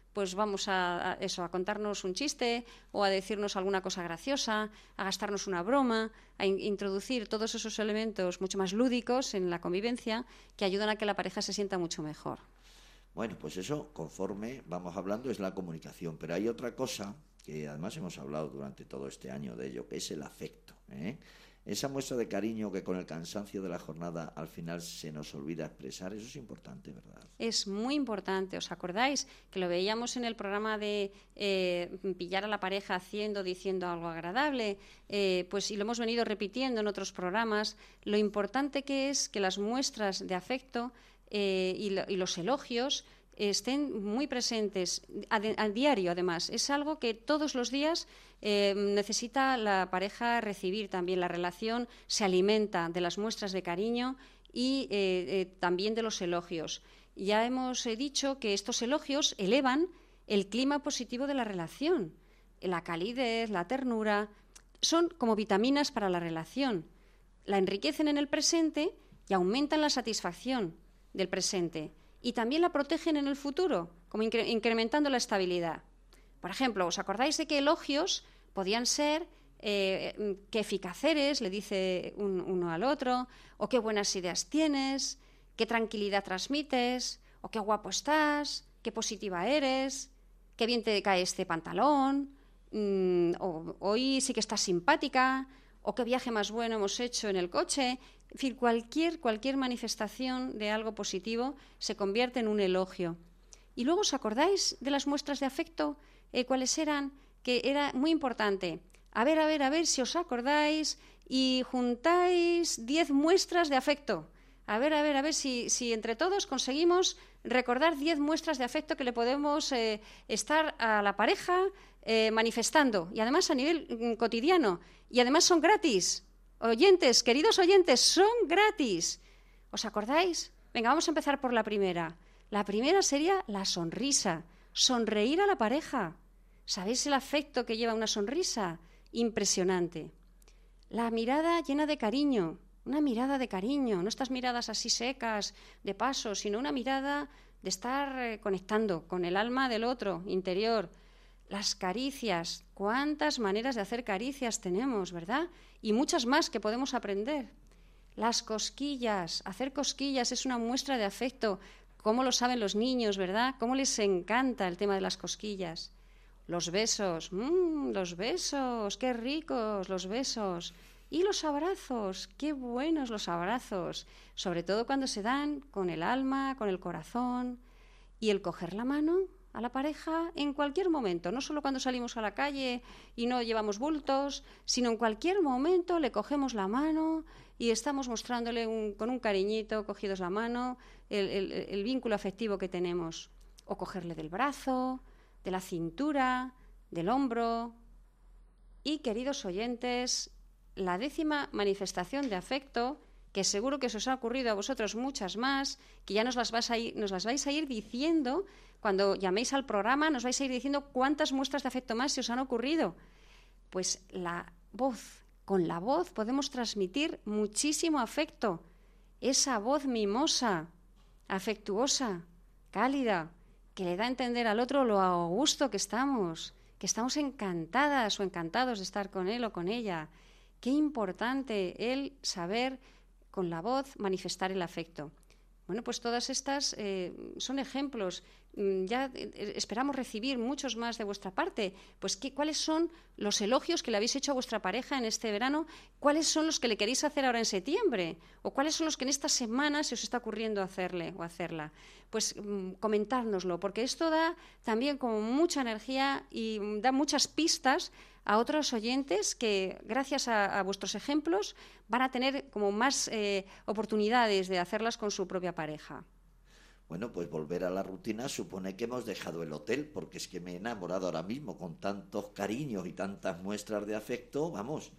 pues vamos a, a eso, a contarnos un chiste o a decirnos alguna cosa graciosa, a gastarnos una broma, a in- introducir todos esos elementos mucho más lúdicos en la convivencia que ayudan a que la pareja se sienta mucho mejor. Bueno, pues eso, conforme vamos hablando, es la comunicación. Pero hay otra cosa que además hemos hablado durante todo este año de ello, que es el afecto, ¿eh? Esa muestra de cariño que con el cansancio de la jornada al final se nos olvida expresar, eso es importante, ¿verdad? Es muy importante. ¿Os acordáis que lo veíamos en el programa de eh, pillar a la pareja haciendo, diciendo algo agradable? Eh, pues y lo hemos venido repitiendo en otros programas. Lo importante que es que las muestras de afecto eh, y, lo, y los elogios estén muy presentes a, de, a diario, además. Es algo que todos los días eh, necesita la pareja recibir también. La relación se alimenta de las muestras de cariño y eh, eh, también de los elogios. Ya hemos eh, dicho que estos elogios elevan el clima positivo de la relación. La calidez, la ternura, son como vitaminas para la relación. La enriquecen en el presente y aumentan la satisfacción del presente. Y también la protegen en el futuro, como incre- incrementando la estabilidad. Por ejemplo, ¿os acordáis de que elogios podían ser eh, qué eficaz eres, le dice un, uno al otro, o qué buenas ideas tienes, qué tranquilidad transmites, o qué guapo estás, qué positiva eres, qué bien te cae este pantalón, mmm, o hoy sí que estás simpática, o qué viaje más bueno hemos hecho en el coche. En fin, cualquier, cualquier manifestación de algo positivo se convierte en un elogio. Y luego, ¿os acordáis de las muestras de afecto? Eh, ¿Cuáles eran? Que era muy importante. A ver, a ver, a ver si os acordáis y juntáis diez muestras de afecto. A ver, a ver, a ver si, si entre todos conseguimos recordar diez muestras de afecto que le podemos eh, estar a la pareja eh, manifestando. Y además a nivel mm, cotidiano. Y además son gratis. Oyentes, queridos oyentes, son gratis. ¿Os acordáis? Venga, vamos a empezar por la primera. La primera sería la sonrisa. Sonreír a la pareja. ¿Sabéis el afecto que lleva una sonrisa? Impresionante. La mirada llena de cariño. Una mirada de cariño. No estas miradas así secas, de paso, sino una mirada de estar eh, conectando con el alma del otro, interior. Las caricias. ¿Cuántas maneras de hacer caricias tenemos, verdad? Y muchas más que podemos aprender. Las cosquillas. Hacer cosquillas es una muestra de afecto. ¿Cómo lo saben los niños, verdad? ¿Cómo les encanta el tema de las cosquillas? Los besos. Mmm, los besos. Qué ricos los besos. Y los abrazos. Qué buenos los abrazos. Sobre todo cuando se dan con el alma, con el corazón. Y el coger la mano a la pareja en cualquier momento, no solo cuando salimos a la calle y no llevamos bultos, sino en cualquier momento le cogemos la mano y estamos mostrándole un, con un cariñito, cogidos la mano, el, el, el vínculo afectivo que tenemos. O cogerle del brazo, de la cintura, del hombro. Y, queridos oyentes, la décima manifestación de afecto, que seguro que se os ha ocurrido a vosotros muchas más, que ya nos las, vas a ir, nos las vais a ir diciendo. Cuando llaméis al programa nos vais a ir diciendo cuántas muestras de afecto más se os han ocurrido. Pues la voz, con la voz podemos transmitir muchísimo afecto. Esa voz mimosa, afectuosa, cálida, que le da a entender al otro lo a gusto que estamos, que estamos encantadas o encantados de estar con él o con ella. Qué importante el saber con la voz manifestar el afecto. Bueno, pues todas estas eh, son ejemplos. Ya eh, esperamos recibir muchos más de vuestra parte. Pues ¿qué, ¿cuáles son los elogios que le habéis hecho a vuestra pareja en este verano? ¿Cuáles son los que le queréis hacer ahora en septiembre? ¿O cuáles son los que en esta semana se os está ocurriendo hacerle o hacerla? Pues mm, comentárnoslo, porque esto da también como mucha energía y mm, da muchas pistas a otros oyentes que, gracias a, a vuestros ejemplos, van a tener como más eh, oportunidades de hacerlas con su propia pareja. Bueno, pues volver a la rutina supone que hemos dejado el hotel, porque es que me he enamorado ahora mismo con tantos cariños y tantas muestras de afecto, vamos.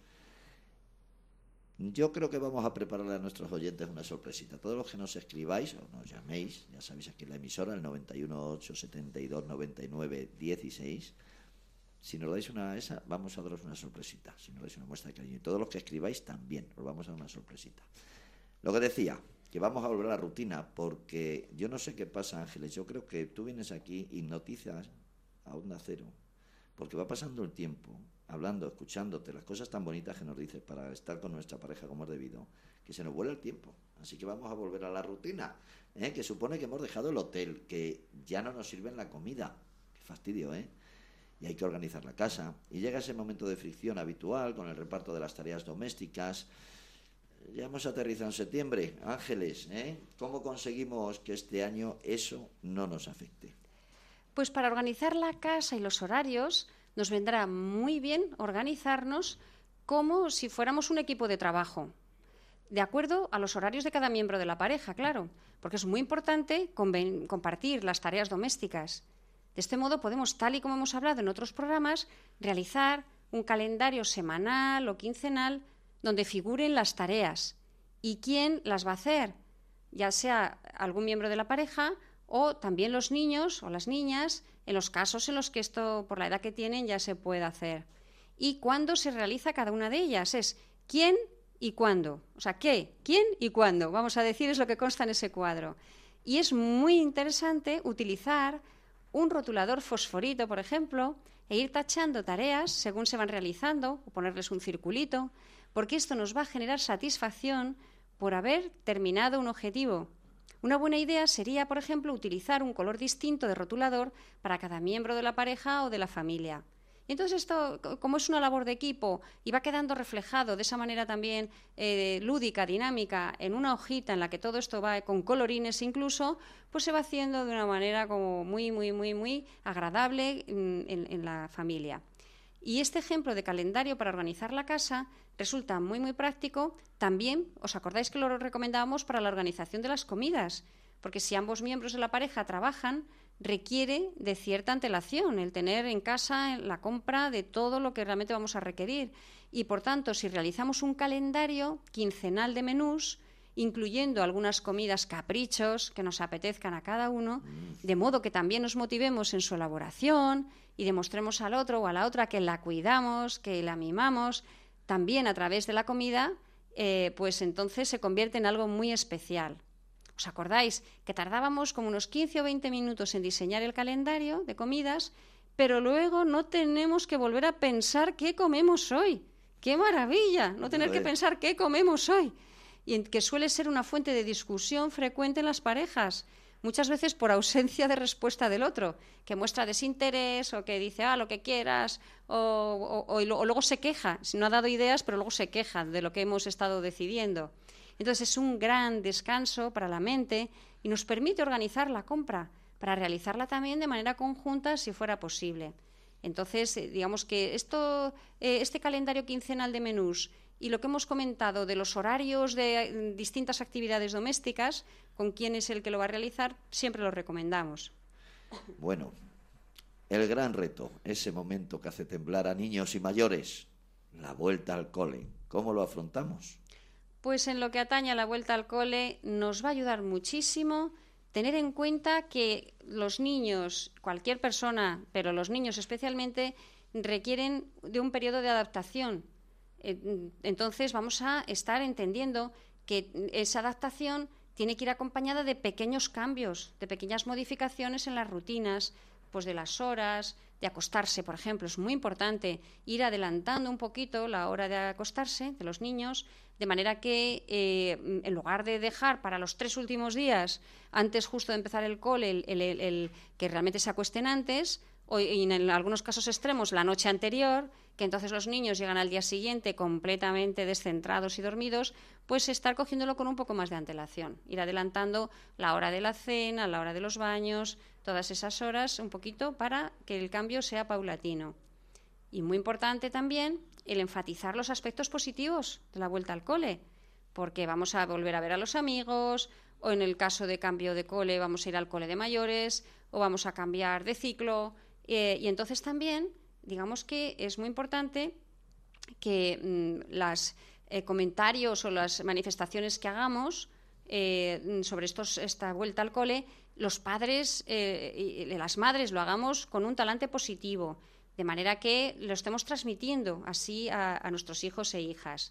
Yo creo que vamos a prepararle a nuestros oyentes una sorpresita. Todos los que nos escribáis o nos llaméis, ya sabéis aquí en la emisora, el noventa y uno, ocho setenta y dos, noventa y nueve, dieciséis. Si nos dais una esa, vamos a daros una sorpresita. Si nos dais una muestra de cariño. Y todos los que escribáis también, os vamos a dar una sorpresita. Lo que decía, que vamos a volver a la rutina, porque yo no sé qué pasa, Ángeles. Yo creo que tú vienes aquí, hipnotizas a Onda Cero, porque va pasando el tiempo, hablando, escuchándote, las cosas tan bonitas que nos dices para estar con nuestra pareja como es debido, que se nos vuela el tiempo. Así que vamos a volver a la rutina, ¿eh? Que supone que hemos dejado el hotel, que ya no nos sirven la comida. Qué fastidio, ¿eh? Y hay que organizar la casa. Y llega ese momento de fricción habitual con el reparto de las tareas domésticas. Ya hemos aterrizado en septiembre. Ángeles, ¿eh? ¿Cómo conseguimos que este año eso no nos afecte? Pues para organizar la casa y los horarios nos vendrá muy bien organizarnos como si fuéramos un equipo de trabajo, de acuerdo a los horarios de cada miembro de la pareja, claro, porque es muy importante compartir las tareas domésticas. De este modo podemos, tal y como hemos hablado en otros programas, realizar un calendario semanal o quincenal donde figuren las tareas y quién las va a hacer, ya sea algún miembro de la pareja o también los niños o las niñas, en los casos en los que esto, por la edad que tienen, ya se puede hacer. Y cuándo se realiza cada una de ellas, es quién y cuándo. O sea, qué, quién y cuándo, vamos a decir, es lo que consta en ese cuadro. Y es muy interesante utilizar un rotulador fosforito, por ejemplo, e ir tachando tareas según se van realizando, o ponerles un circulito, porque esto nos va a generar satisfacción por haber terminado un objetivo. Una buena idea sería, por ejemplo, utilizar un color distinto de rotulador para cada miembro de la pareja o de la familia. Y entonces esto, como es una labor de equipo y va quedando reflejado de esa manera también eh, lúdica, dinámica, en una hojita en la que todo esto va con colorines incluso, pues se va haciendo de una manera como muy, muy, muy, muy agradable en, en la familia. Y este ejemplo de calendario para organizar la casa resulta muy, muy práctico. También, ¿os acordáis que lo recomendábamos para la organización de las comidas? Porque si ambos miembros de la pareja trabajan, requiere de cierta antelación el tener en casa la compra de todo lo que realmente vamos a requerir. Y, por tanto, si realizamos un calendario quincenal de menús, incluyendo algunas comidas caprichos que nos apetezcan a cada uno, de modo que también nos motivemos en su elaboración y demostremos al otro o a la otra que la cuidamos, que la mimamos, también a través de la comida, eh, pues entonces se convierte en algo muy especial. ¿Os acordáis que tardábamos como unos quince o veinte minutos en diseñar el calendario de comidas, pero luego no tenemos que volver a pensar qué comemos hoy? ¡Qué maravilla! No tener que pensar qué comemos hoy. Y que suele ser una fuente de discusión frecuente en las parejas, muchas veces por ausencia de respuesta del otro, que muestra desinterés o que dice, ah, lo que quieras, o, o, o, o luego se queja, si no ha dado ideas, pero luego se queja de lo que hemos estado decidiendo. Entonces es un gran descanso para la mente y nos permite organizar la compra para realizarla también de manera conjunta si fuera posible. Entonces, digamos que esto, eh, este calendario quincenal de menús y lo que hemos comentado de los horarios de distintas actividades domésticas, con quién es el que lo va a realizar, siempre lo recomendamos. Bueno, el gran reto, ese momento que hace temblar a niños y mayores, la vuelta al cole, ¿cómo lo afrontamos? Pues en lo que atañe a la vuelta al cole nos va a ayudar muchísimo tener en cuenta que los niños, cualquier persona, pero los niños especialmente, requieren de un periodo de adaptación. Entonces vamos a estar entendiendo que esa adaptación tiene que ir acompañada de pequeños cambios, de pequeñas modificaciones en las rutinas, pues de las horas, de acostarse, por ejemplo. Es muy importante ir adelantando un poquito la hora de acostarse de los niños, de manera que eh, en lugar de dejar para los tres últimos días, antes justo de empezar el cole, el, el, el, el que realmente se acuesten antes, o y en algunos casos extremos la noche anterior, que entonces los niños llegan al día siguiente completamente descentrados y dormidos, pues estar cogiéndolo con un poco más de antelación, ir adelantando la hora de la cena, la hora de los baños, todas esas horas un poquito para que el cambio sea paulatino. Y muy importante también el enfatizar los aspectos positivos de la vuelta al cole, porque vamos a volver a ver a los amigos, o en el caso de cambio de cole vamos a ir al cole de mayores, o vamos a cambiar de ciclo, eh, y entonces también digamos que es muy importante que mmm, los eh, comentarios o las manifestaciones que hagamos eh, sobre estos, esta vuelta al cole, los padres eh, y las madres lo hagamos con un talante positivo, de manera que lo estemos transmitiendo así a, a nuestros hijos e hijas.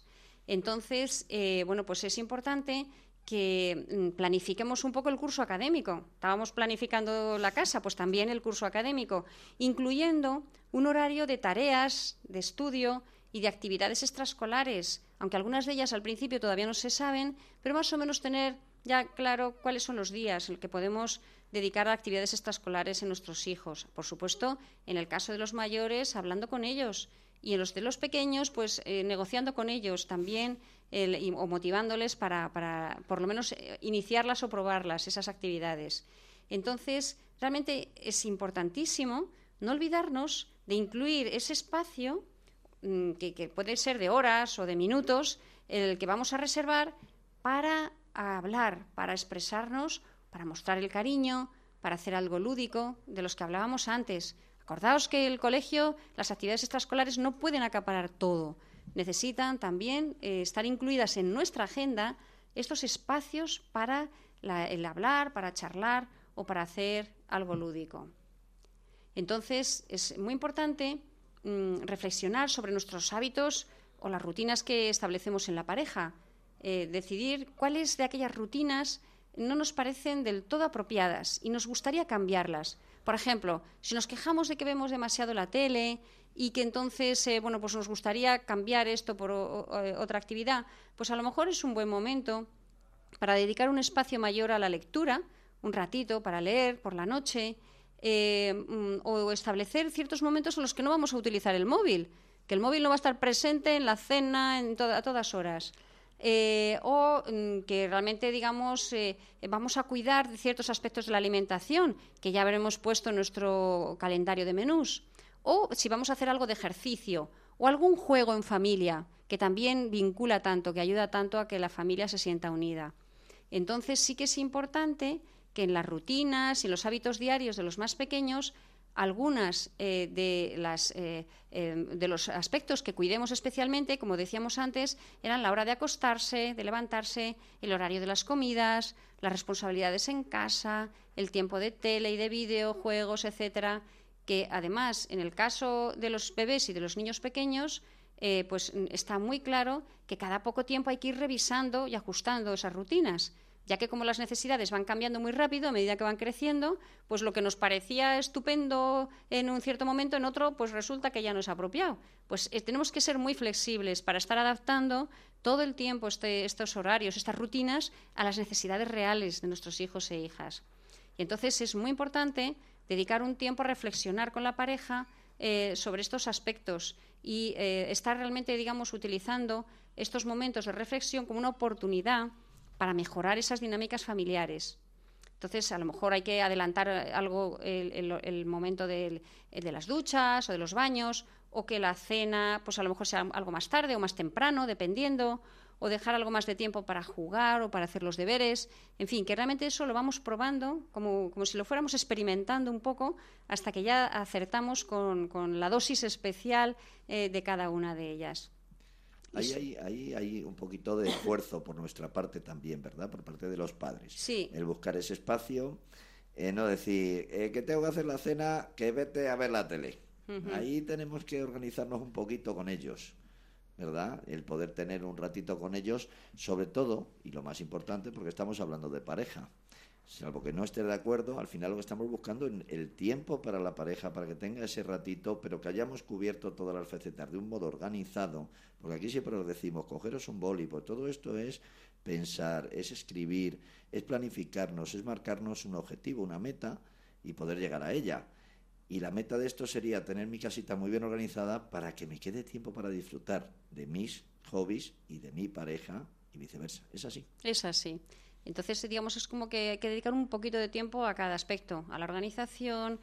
Entonces, eh, bueno, pues es importante que mm, planifiquemos un poco el curso académico. Estábamos planificando la casa, pues también el curso académico, incluyendo un horario de tareas, de estudio y de actividades extraescolares, aunque algunas de ellas al principio todavía no se saben, pero más o menos tener ya claro cuáles son los días en los que podemos dedicar a actividades extraescolares en nuestros hijos. Por supuesto, en el caso de los mayores, hablando con ellos, y en los de los pequeños, pues eh, negociando con ellos también el, y, o motivándoles para, para, por lo menos, eh, iniciarlas o probarlas, esas actividades. Entonces, realmente es importantísimo no olvidarnos de incluir ese espacio mmm, que, que puede ser de horas o de minutos, el que vamos a reservar para hablar, para expresarnos, para mostrar el cariño, para hacer algo lúdico, de los que hablábamos antes. Acordaos que el colegio, las actividades extraescolares no pueden acaparar todo. Necesitan también eh, estar incluidas en nuestra agenda estos espacios para la, el hablar, para charlar o para hacer algo lúdico. Entonces, es muy importante mmm, reflexionar sobre nuestros hábitos o las rutinas que establecemos en la pareja. Eh, decidir cuáles de aquellas rutinas no nos parecen del todo apropiadas y nos gustaría cambiarlas. Por ejemplo, si nos quejamos de que vemos demasiado la tele y que entonces eh, bueno, pues nos gustaría cambiar esto por o, o, otra actividad, pues a lo mejor es un buen momento para dedicar un espacio mayor a la lectura, un ratito para leer por la noche, eh, o establecer ciertos momentos en los que no vamos a utilizar el móvil, que el móvil no va a estar presente en la cena en to- a todas horas. Eh, o mm, que realmente, digamos, eh, vamos a cuidar de ciertos aspectos de la alimentación, que ya habremos puesto en nuestro calendario de menús. O si vamos a hacer algo de ejercicio o algún juego en familia, que también vincula tanto, que ayuda tanto a que la familia se sienta unida. Entonces sí que es importante que en las rutinas y en los hábitos diarios de los más pequeños, algunas eh, de, las, eh, eh, de los aspectos que cuidemos especialmente, como decíamos antes, eran la hora de acostarse, de levantarse, el horario de las comidas, las responsabilidades en casa, el tiempo de tele y de videojuegos, etcétera, que además, en el caso de los bebés y de los niños pequeños, eh, pues está muy claro que cada poco tiempo hay que ir revisando y ajustando esas rutinas, ya que como las necesidades van cambiando muy rápido a medida que van creciendo, pues lo que nos parecía estupendo en un cierto momento, en otro, pues resulta que ya no es apropiado. Pues eh, tenemos que ser muy flexibles para estar adaptando todo el tiempo este, estos horarios, estas rutinas, a las necesidades reales de nuestros hijos e hijas. Y entonces es muy importante dedicar un tiempo a reflexionar con la pareja eh, sobre estos aspectos y eh, estar realmente, digamos, utilizando estos momentos de reflexión como una oportunidad para mejorar esas dinámicas familiares. Entonces, a lo mejor hay que adelantar algo el, el, el momento del, el de las duchas o de los baños, o que la cena, pues a lo mejor sea algo más tarde o más temprano, dependiendo, o dejar algo más de tiempo para jugar o para hacer los deberes. En fin, que realmente eso lo vamos probando como, como si lo fuéramos experimentando un poco hasta que ya acertamos con, con la dosis especial eh, de cada una de ellas. Ahí hay, ahí hay un poquito de esfuerzo por nuestra parte también, ¿verdad? Por parte de los padres. Sí. El buscar ese espacio, eh, no decir, eh, que tengo que hacer la cena, que vete a ver la tele. Uh-huh. Ahí tenemos que organizarnos un poquito con ellos, ¿verdad? El poder tener un ratito con ellos, sobre todo, y lo más importante, porque estamos hablando de pareja. Salvo que no esté de acuerdo, al final lo que estamos buscando es el tiempo para la pareja, para que tenga ese ratito, pero que hayamos cubierto todas las facetas de un modo organizado, porque aquí siempre os decimos, cogeros un boli, pues todo esto es pensar, es escribir, es planificarnos, es marcarnos un objetivo, una meta y poder llegar a ella. Y la meta de esto sería tener mi casita muy bien organizada para que me quede tiempo para disfrutar de mis hobbies y de mi pareja y viceversa. ¿Es así? Es así. Entonces, digamos, es como que hay que dedicar un poquito de tiempo a cada aspecto, a la organización,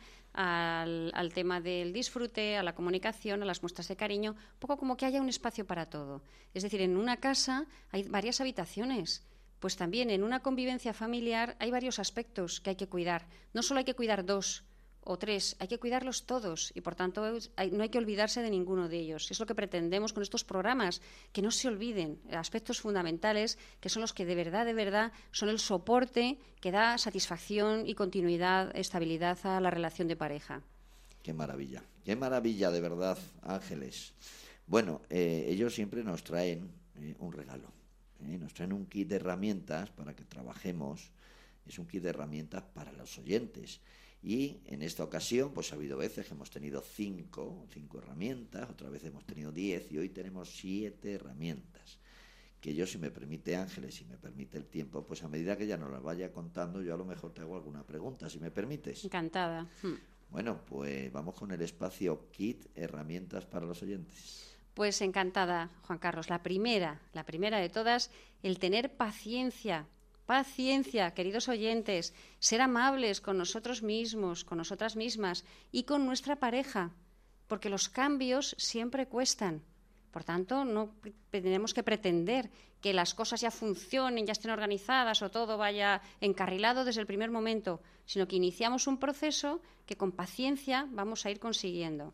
al, al tema del disfrute, a la comunicación, a las muestras de cariño, un poco como que haya un espacio para todo. Es decir, en una casa hay varias habitaciones, pues también en una convivencia familiar hay varios aspectos que hay que cuidar. No solo hay que cuidar dos o tres, hay que cuidarlos todos y, por tanto, hay, no hay que olvidarse de ninguno de ellos. Es lo que pretendemos con estos programas, que no se olviden aspectos fundamentales que son los que de verdad, de verdad, son el soporte que da satisfacción y continuidad, estabilidad a la relación de pareja. Qué maravilla, qué maravilla, de verdad, Ángeles. Bueno, eh, ellos siempre nos traen eh, un regalo. ¿eh? Nos traen un kit de herramientas para que trabajemos. Es un kit de herramientas para los oyentes. Y en esta ocasión, pues ha habido veces que hemos tenido cinco, cinco herramientas, otra vez hemos tenido diez y hoy tenemos siete herramientas. Que yo, si me permite Ángeles, si me permite el tiempo, pues a medida que ella nos las vaya contando, yo a lo mejor te hago alguna pregunta, si me permites. Encantada. Hmm. Bueno, pues vamos con el espacio Kit Herramientas para los oyentes. Pues encantada, Juan Carlos. La primera, la primera de todas, el tener paciencia. Paciencia, queridos oyentes, ser amables con nosotros mismos, con nosotras mismas y con nuestra pareja, porque los cambios siempre cuestan. Por tanto, no tenemos que pretender que las cosas ya funcionen, ya estén organizadas o todo vaya encarrilado desde el primer momento, sino que iniciamos un proceso que con paciencia vamos a ir consiguiendo.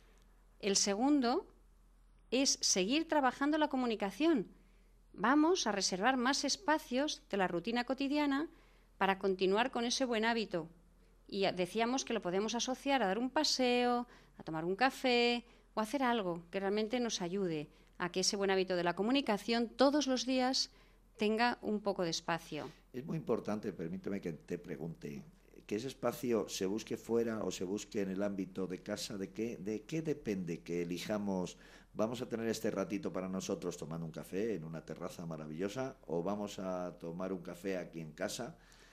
El segundo es seguir trabajando la comunicación. Vamos a reservar más espacios de la rutina cotidiana para continuar con ese buen hábito. Y decíamos que lo podemos asociar a dar un paseo, a tomar un café o hacer algo que realmente nos ayude a que ese buen hábito de la comunicación todos los días tenga un poco de espacio. Es muy importante, permíteme que te pregunte, que ese espacio se busque fuera o se busque en el ámbito de casa. ¿De qué, de qué depende que elijamos? ¿Vamos a tener este ratito para nosotros tomando un café en una terraza maravillosa o vamos a tomar un café aquí en casa?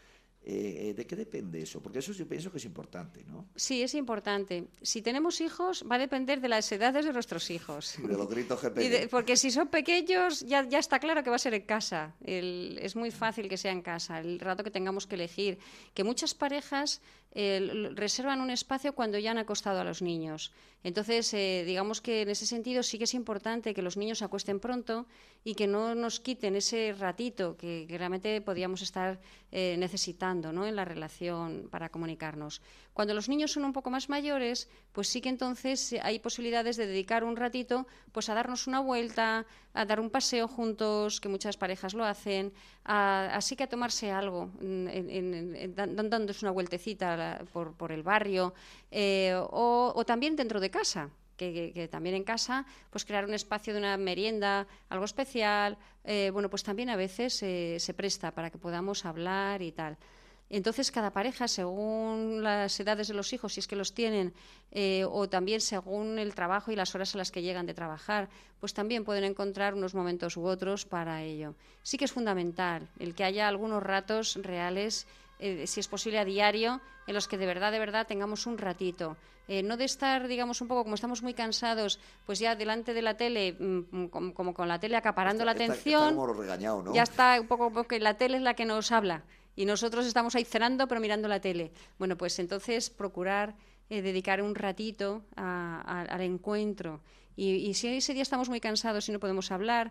Eh, ¿De qué depende eso? Porque eso yo pienso que es importante, ¿no? Sí, es importante. Si tenemos hijos, va a depender de las edades de nuestros hijos. Y de los gritos que Y peguen. de, porque si son pequeños, ya, ya está claro que va a ser en casa. El, es muy fácil que sea en casa, el rato que tengamos que elegir. Que muchas parejas eh, reservan un espacio cuando ya han acostado a los niños. Entonces, eh, digamos que en ese sentido sí que es importante que los niños se acuesten pronto y que no nos quiten ese ratito que, que realmente podríamos estar eh, necesitando, ¿no?, en la relación para comunicarnos. Cuando los niños son un poco más mayores, pues sí que entonces hay posibilidades de dedicar un ratito pues a darnos una vuelta, a dar un paseo juntos, que muchas parejas lo hacen, a, así que a tomarse algo, en, en, en, dándose una vueltecita la, por, por el barrio, eh, o, o también dentro de casa. Que, que, que también en casa, pues crear un espacio de una merienda, algo especial, eh, bueno, pues también a veces eh, se presta para que podamos hablar y tal. Entonces, cada pareja, según las edades de los hijos, si es que los tienen, eh, o también según el trabajo y las horas a las que llegan de trabajar, pues también pueden encontrar unos momentos u otros para ello. Sí que es fundamental el que haya algunos ratos reales, eh, si es posible a diario, en los que de verdad, de verdad tengamos un ratito. Eh, no de estar, digamos, un poco como estamos muy cansados, pues ya delante de la tele, mmm, como, como con la tele acaparando está, la está, atención, está como lo regañado, ¿no? Ya está un poco porque la tele es la que nos habla y nosotros estamos ahí cenando pero mirando la tele. Bueno, pues entonces procurar eh, dedicar un ratito a, a, al encuentro. Y, y si ese día estamos muy cansados y no podemos hablar,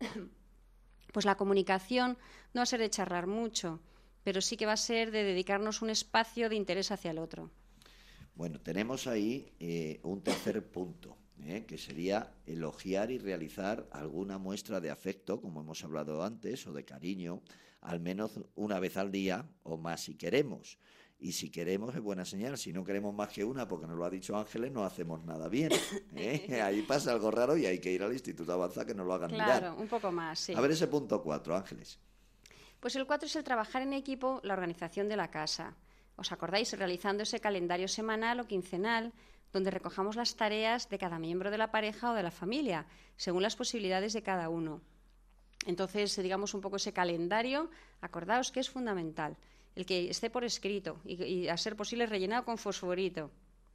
pues la comunicación no va a ser de charlar mucho, pero sí que va a ser de dedicarnos un espacio de interés hacia el otro. Bueno, tenemos ahí eh, un tercer punto, eh, que sería elogiar y realizar alguna muestra de afecto, como hemos hablado antes, o de cariño, al menos una vez al día o más si queremos. Y si queremos es buena señal, si no queremos más que una, porque nos lo ha dicho Ángeles, no hacemos nada bien. ¿eh? Ahí pasa algo raro y hay que ir al Instituto Avanza que nos lo hagan claro, mirar. Claro, un poco más, sí. A ver ese punto cuatro, Ángeles. Pues el cuatro es el trabajar en equipo, la organización de la casa. ¿Os acordáis? Realizando ese calendario semanal o quincenal, donde recojamos las tareas de cada miembro de la pareja o de la familia, según las posibilidades de cada uno. Entonces, digamos un poco ese calendario, acordaos que es fundamental, el que esté por escrito y, y a ser posible rellenado con fosforito.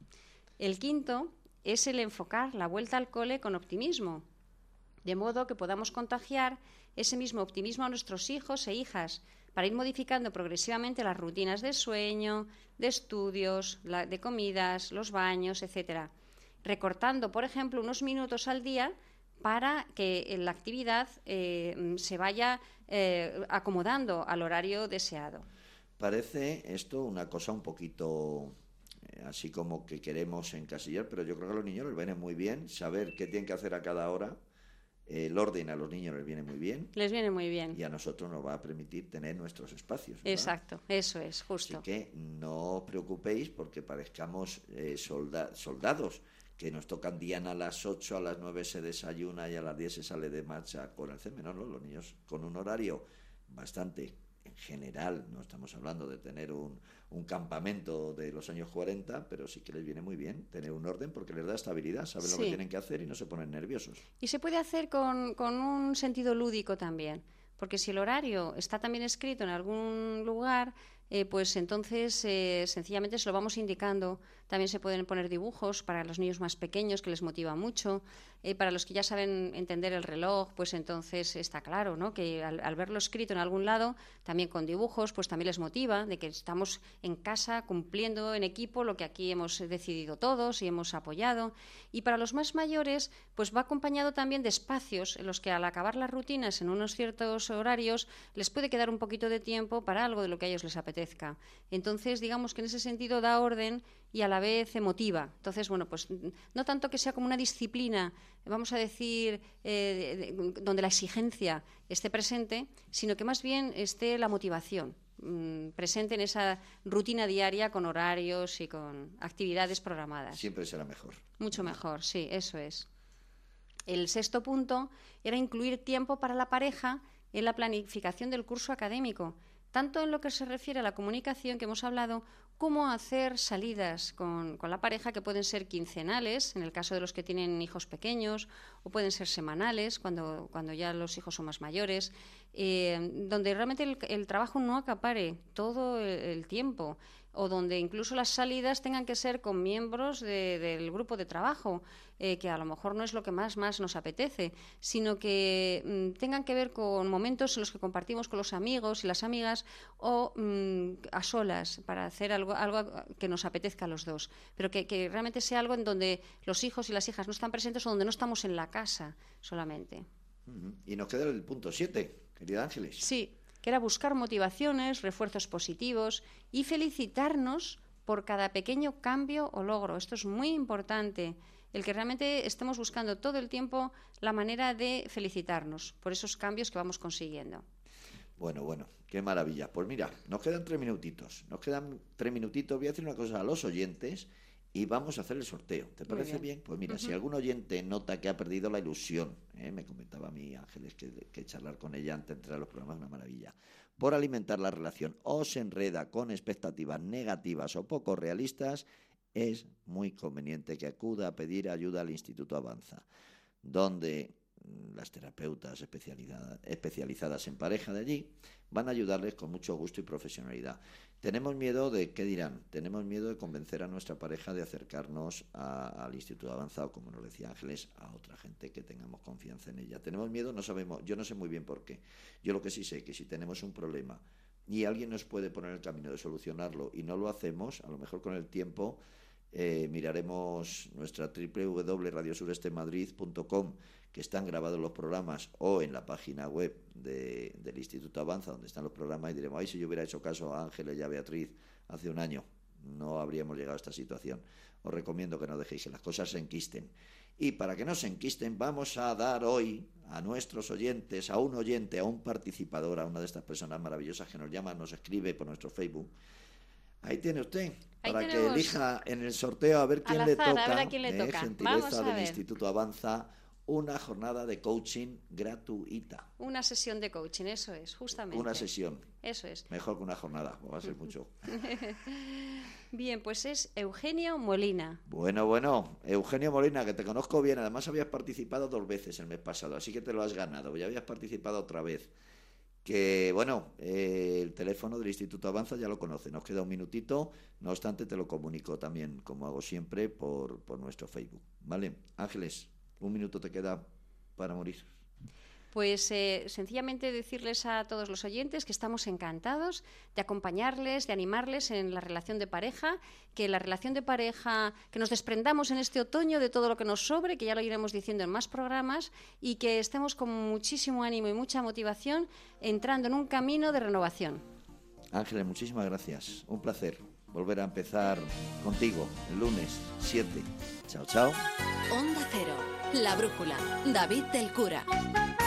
El quinto es el enfocar la vuelta al cole con optimismo, de modo que podamos contagiar ese mismo optimismo a nuestros hijos e hijas, para ir modificando progresivamente las rutinas de sueño, de estudios, la, de comidas, los baños, etcétera. Recortando, por ejemplo, unos minutos al día para que la actividad eh, se vaya eh, acomodando al horario deseado. Parece esto una cosa un poquito eh, así como que queremos encasillar, pero yo creo que a los niños les viene muy bien saber qué tienen que hacer a cada hora. El orden a los niños les viene muy bien. Les viene muy bien. Y a nosotros nos va a permitir tener nuestros espacios, ¿verdad? Exacto, eso es, justo. Así que no os preocupéis porque parezcamos eh, solda- soldados que nos tocan Diana a las ocho, a las nueve se desayuna y a las diez se sale de marcha con el C E M E, no, no, los niños con un horario bastante, en general, no estamos hablando de tener un, un campamento de los años cuarenta, pero sí que les viene muy bien tener un orden porque les da estabilidad, saben Sí. lo que tienen que hacer y no se ponen nerviosos. Y se puede hacer con, con un sentido lúdico también, porque si el horario está también escrito en algún lugar, eh, pues entonces eh, sencillamente se lo vamos indicando. También se pueden poner dibujos para los niños más pequeños, que les motiva mucho. Eh, para los que ya saben entender el reloj, pues entonces está claro, ¿no?, que al, al verlo escrito en algún lado, también con dibujos, pues también les motiva de que estamos en casa cumpliendo en equipo lo que aquí hemos decidido todos y hemos apoyado. Y para los más mayores, pues va acompañado también de espacios en los que al acabar las rutinas en unos ciertos horarios les puede quedar un poquito de tiempo para algo de lo que a ellos les apetezca. Entonces, digamos que en ese sentido da orden y a la vez motiva. Entonces, bueno, pues no tanto que sea como una disciplina, vamos a decir, eh, de, de, donde la exigencia esté presente, sino que más bien esté la motivación mmm, presente en esa rutina diaria con horarios y con actividades programadas. Siempre será mejor. Mucho mejor, sí, eso es. El sexto punto era incluir tiempo para la pareja en la planificación del curso académico, tanto en lo que se refiere a la comunicación que hemos hablado, como hacer salidas con, con la pareja que pueden ser quincenales, en el caso de los que tienen hijos pequeños, o pueden ser semanales, cuando, cuando ya los hijos son más mayores, eh, donde realmente el, el trabajo no acapare todo el, el tiempo, o donde incluso las salidas tengan que ser con miembros de, del grupo de trabajo, eh, que a lo mejor no es lo que más, más nos apetece, sino que mm, tengan que ver con momentos en los que compartimos con los amigos y las amigas o mm, a solas para hacer algo, algo que nos apetezca a los dos, pero que, que realmente sea algo en donde los hijos y las hijas no están presentes o donde no estamos en la casa solamente. Uh-huh. Y nos queda el punto siete, querida Ángeles. Sí, que era buscar motivaciones, refuerzos positivos y felicitarnos por cada pequeño cambio o logro. Esto es muy importante, el que realmente estemos buscando todo el tiempo la manera de felicitarnos por esos cambios que vamos consiguiendo. Bueno, bueno, qué maravilla. Pues mira, nos quedan tres minutitos. Nos quedan tres minutitos. Voy a decir una cosa a los oyentes y vamos a hacer el sorteo. ¿Te parece bien. bien? Pues mira, uh-huh. si algún oyente nota que ha perdido la ilusión, ¿eh? me comentaba a mí Ángeles que, que charlar con ella antes de entrar a los programas es una maravilla, por alimentar la relación o se enreda con expectativas negativas o poco realistas, es muy conveniente que acuda a pedir ayuda al Instituto Avanza, donde las terapeutas especializadas en pareja de allí van a ayudarles con mucho gusto y profesionalidad. Tenemos miedo de, ¿qué dirán? Tenemos miedo de convencer a nuestra pareja de acercarnos a, al Instituto Avanzado, como nos decía Ángeles, a otra gente que tengamos confianza en ella. Tenemos miedo, no sabemos, yo no sé muy bien por qué. Yo lo que sí sé es que si tenemos un problema y alguien nos puede poner el camino de solucionarlo y no lo hacemos, a lo mejor con el tiempo eh, miraremos nuestra doble u doble u doble punto radio sureste madrid punto com, que están grabados los programas, o en la página web de, del Instituto Avanza, donde están los programas, y diremos, ay, si yo hubiera hecho caso a Ángeles y a Beatriz hace un año, no habríamos llegado a esta situación. Os recomiendo que no dejéis que las cosas se enquisten. Y para que no se enquisten, vamos a dar hoy a nuestros oyentes, a un oyente, a un participador, a una de estas personas maravillosas que nos llama, nos escribe por nuestro Facebook. Ahí tiene usted, para Ahí que elija en el sorteo a ver quién al le azar, toca, a ver a quién le eh, toca. gentileza Vamos a del ver. Instituto Avanza, una jornada de coaching gratuita. Una sesión de coaching, eso es, justamente. Una sesión. Eso es. Mejor que una jornada, va a ser mucho. Bien, pues es Eugenio Molina. Bueno, bueno, Eugenio Molina, que te conozco bien, además habías participado dos veces el mes pasado, así que te lo has ganado, ya habías participado otra vez. Que, bueno, eh, el teléfono del Instituto Avanza ya lo conoce, nos queda un minutito, no obstante te lo comunico también, como hago siempre, por, por nuestro Facebook, ¿vale? Ángeles, un minuto te queda para morir. Pues eh, sencillamente decirles a todos los oyentes que estamos encantados de acompañarles, de animarles en la relación de pareja, que la relación de pareja, que nos desprendamos en este otoño de todo lo que nos sobre, que ya lo iremos diciendo en más programas, y que estemos con muchísimo ánimo y mucha motivación entrando en un camino de renovación. Ángeles, muchísimas gracias, un placer volver a empezar contigo el lunes siete. Chao, chao. Onda Cero, La Brújula, David del Cura.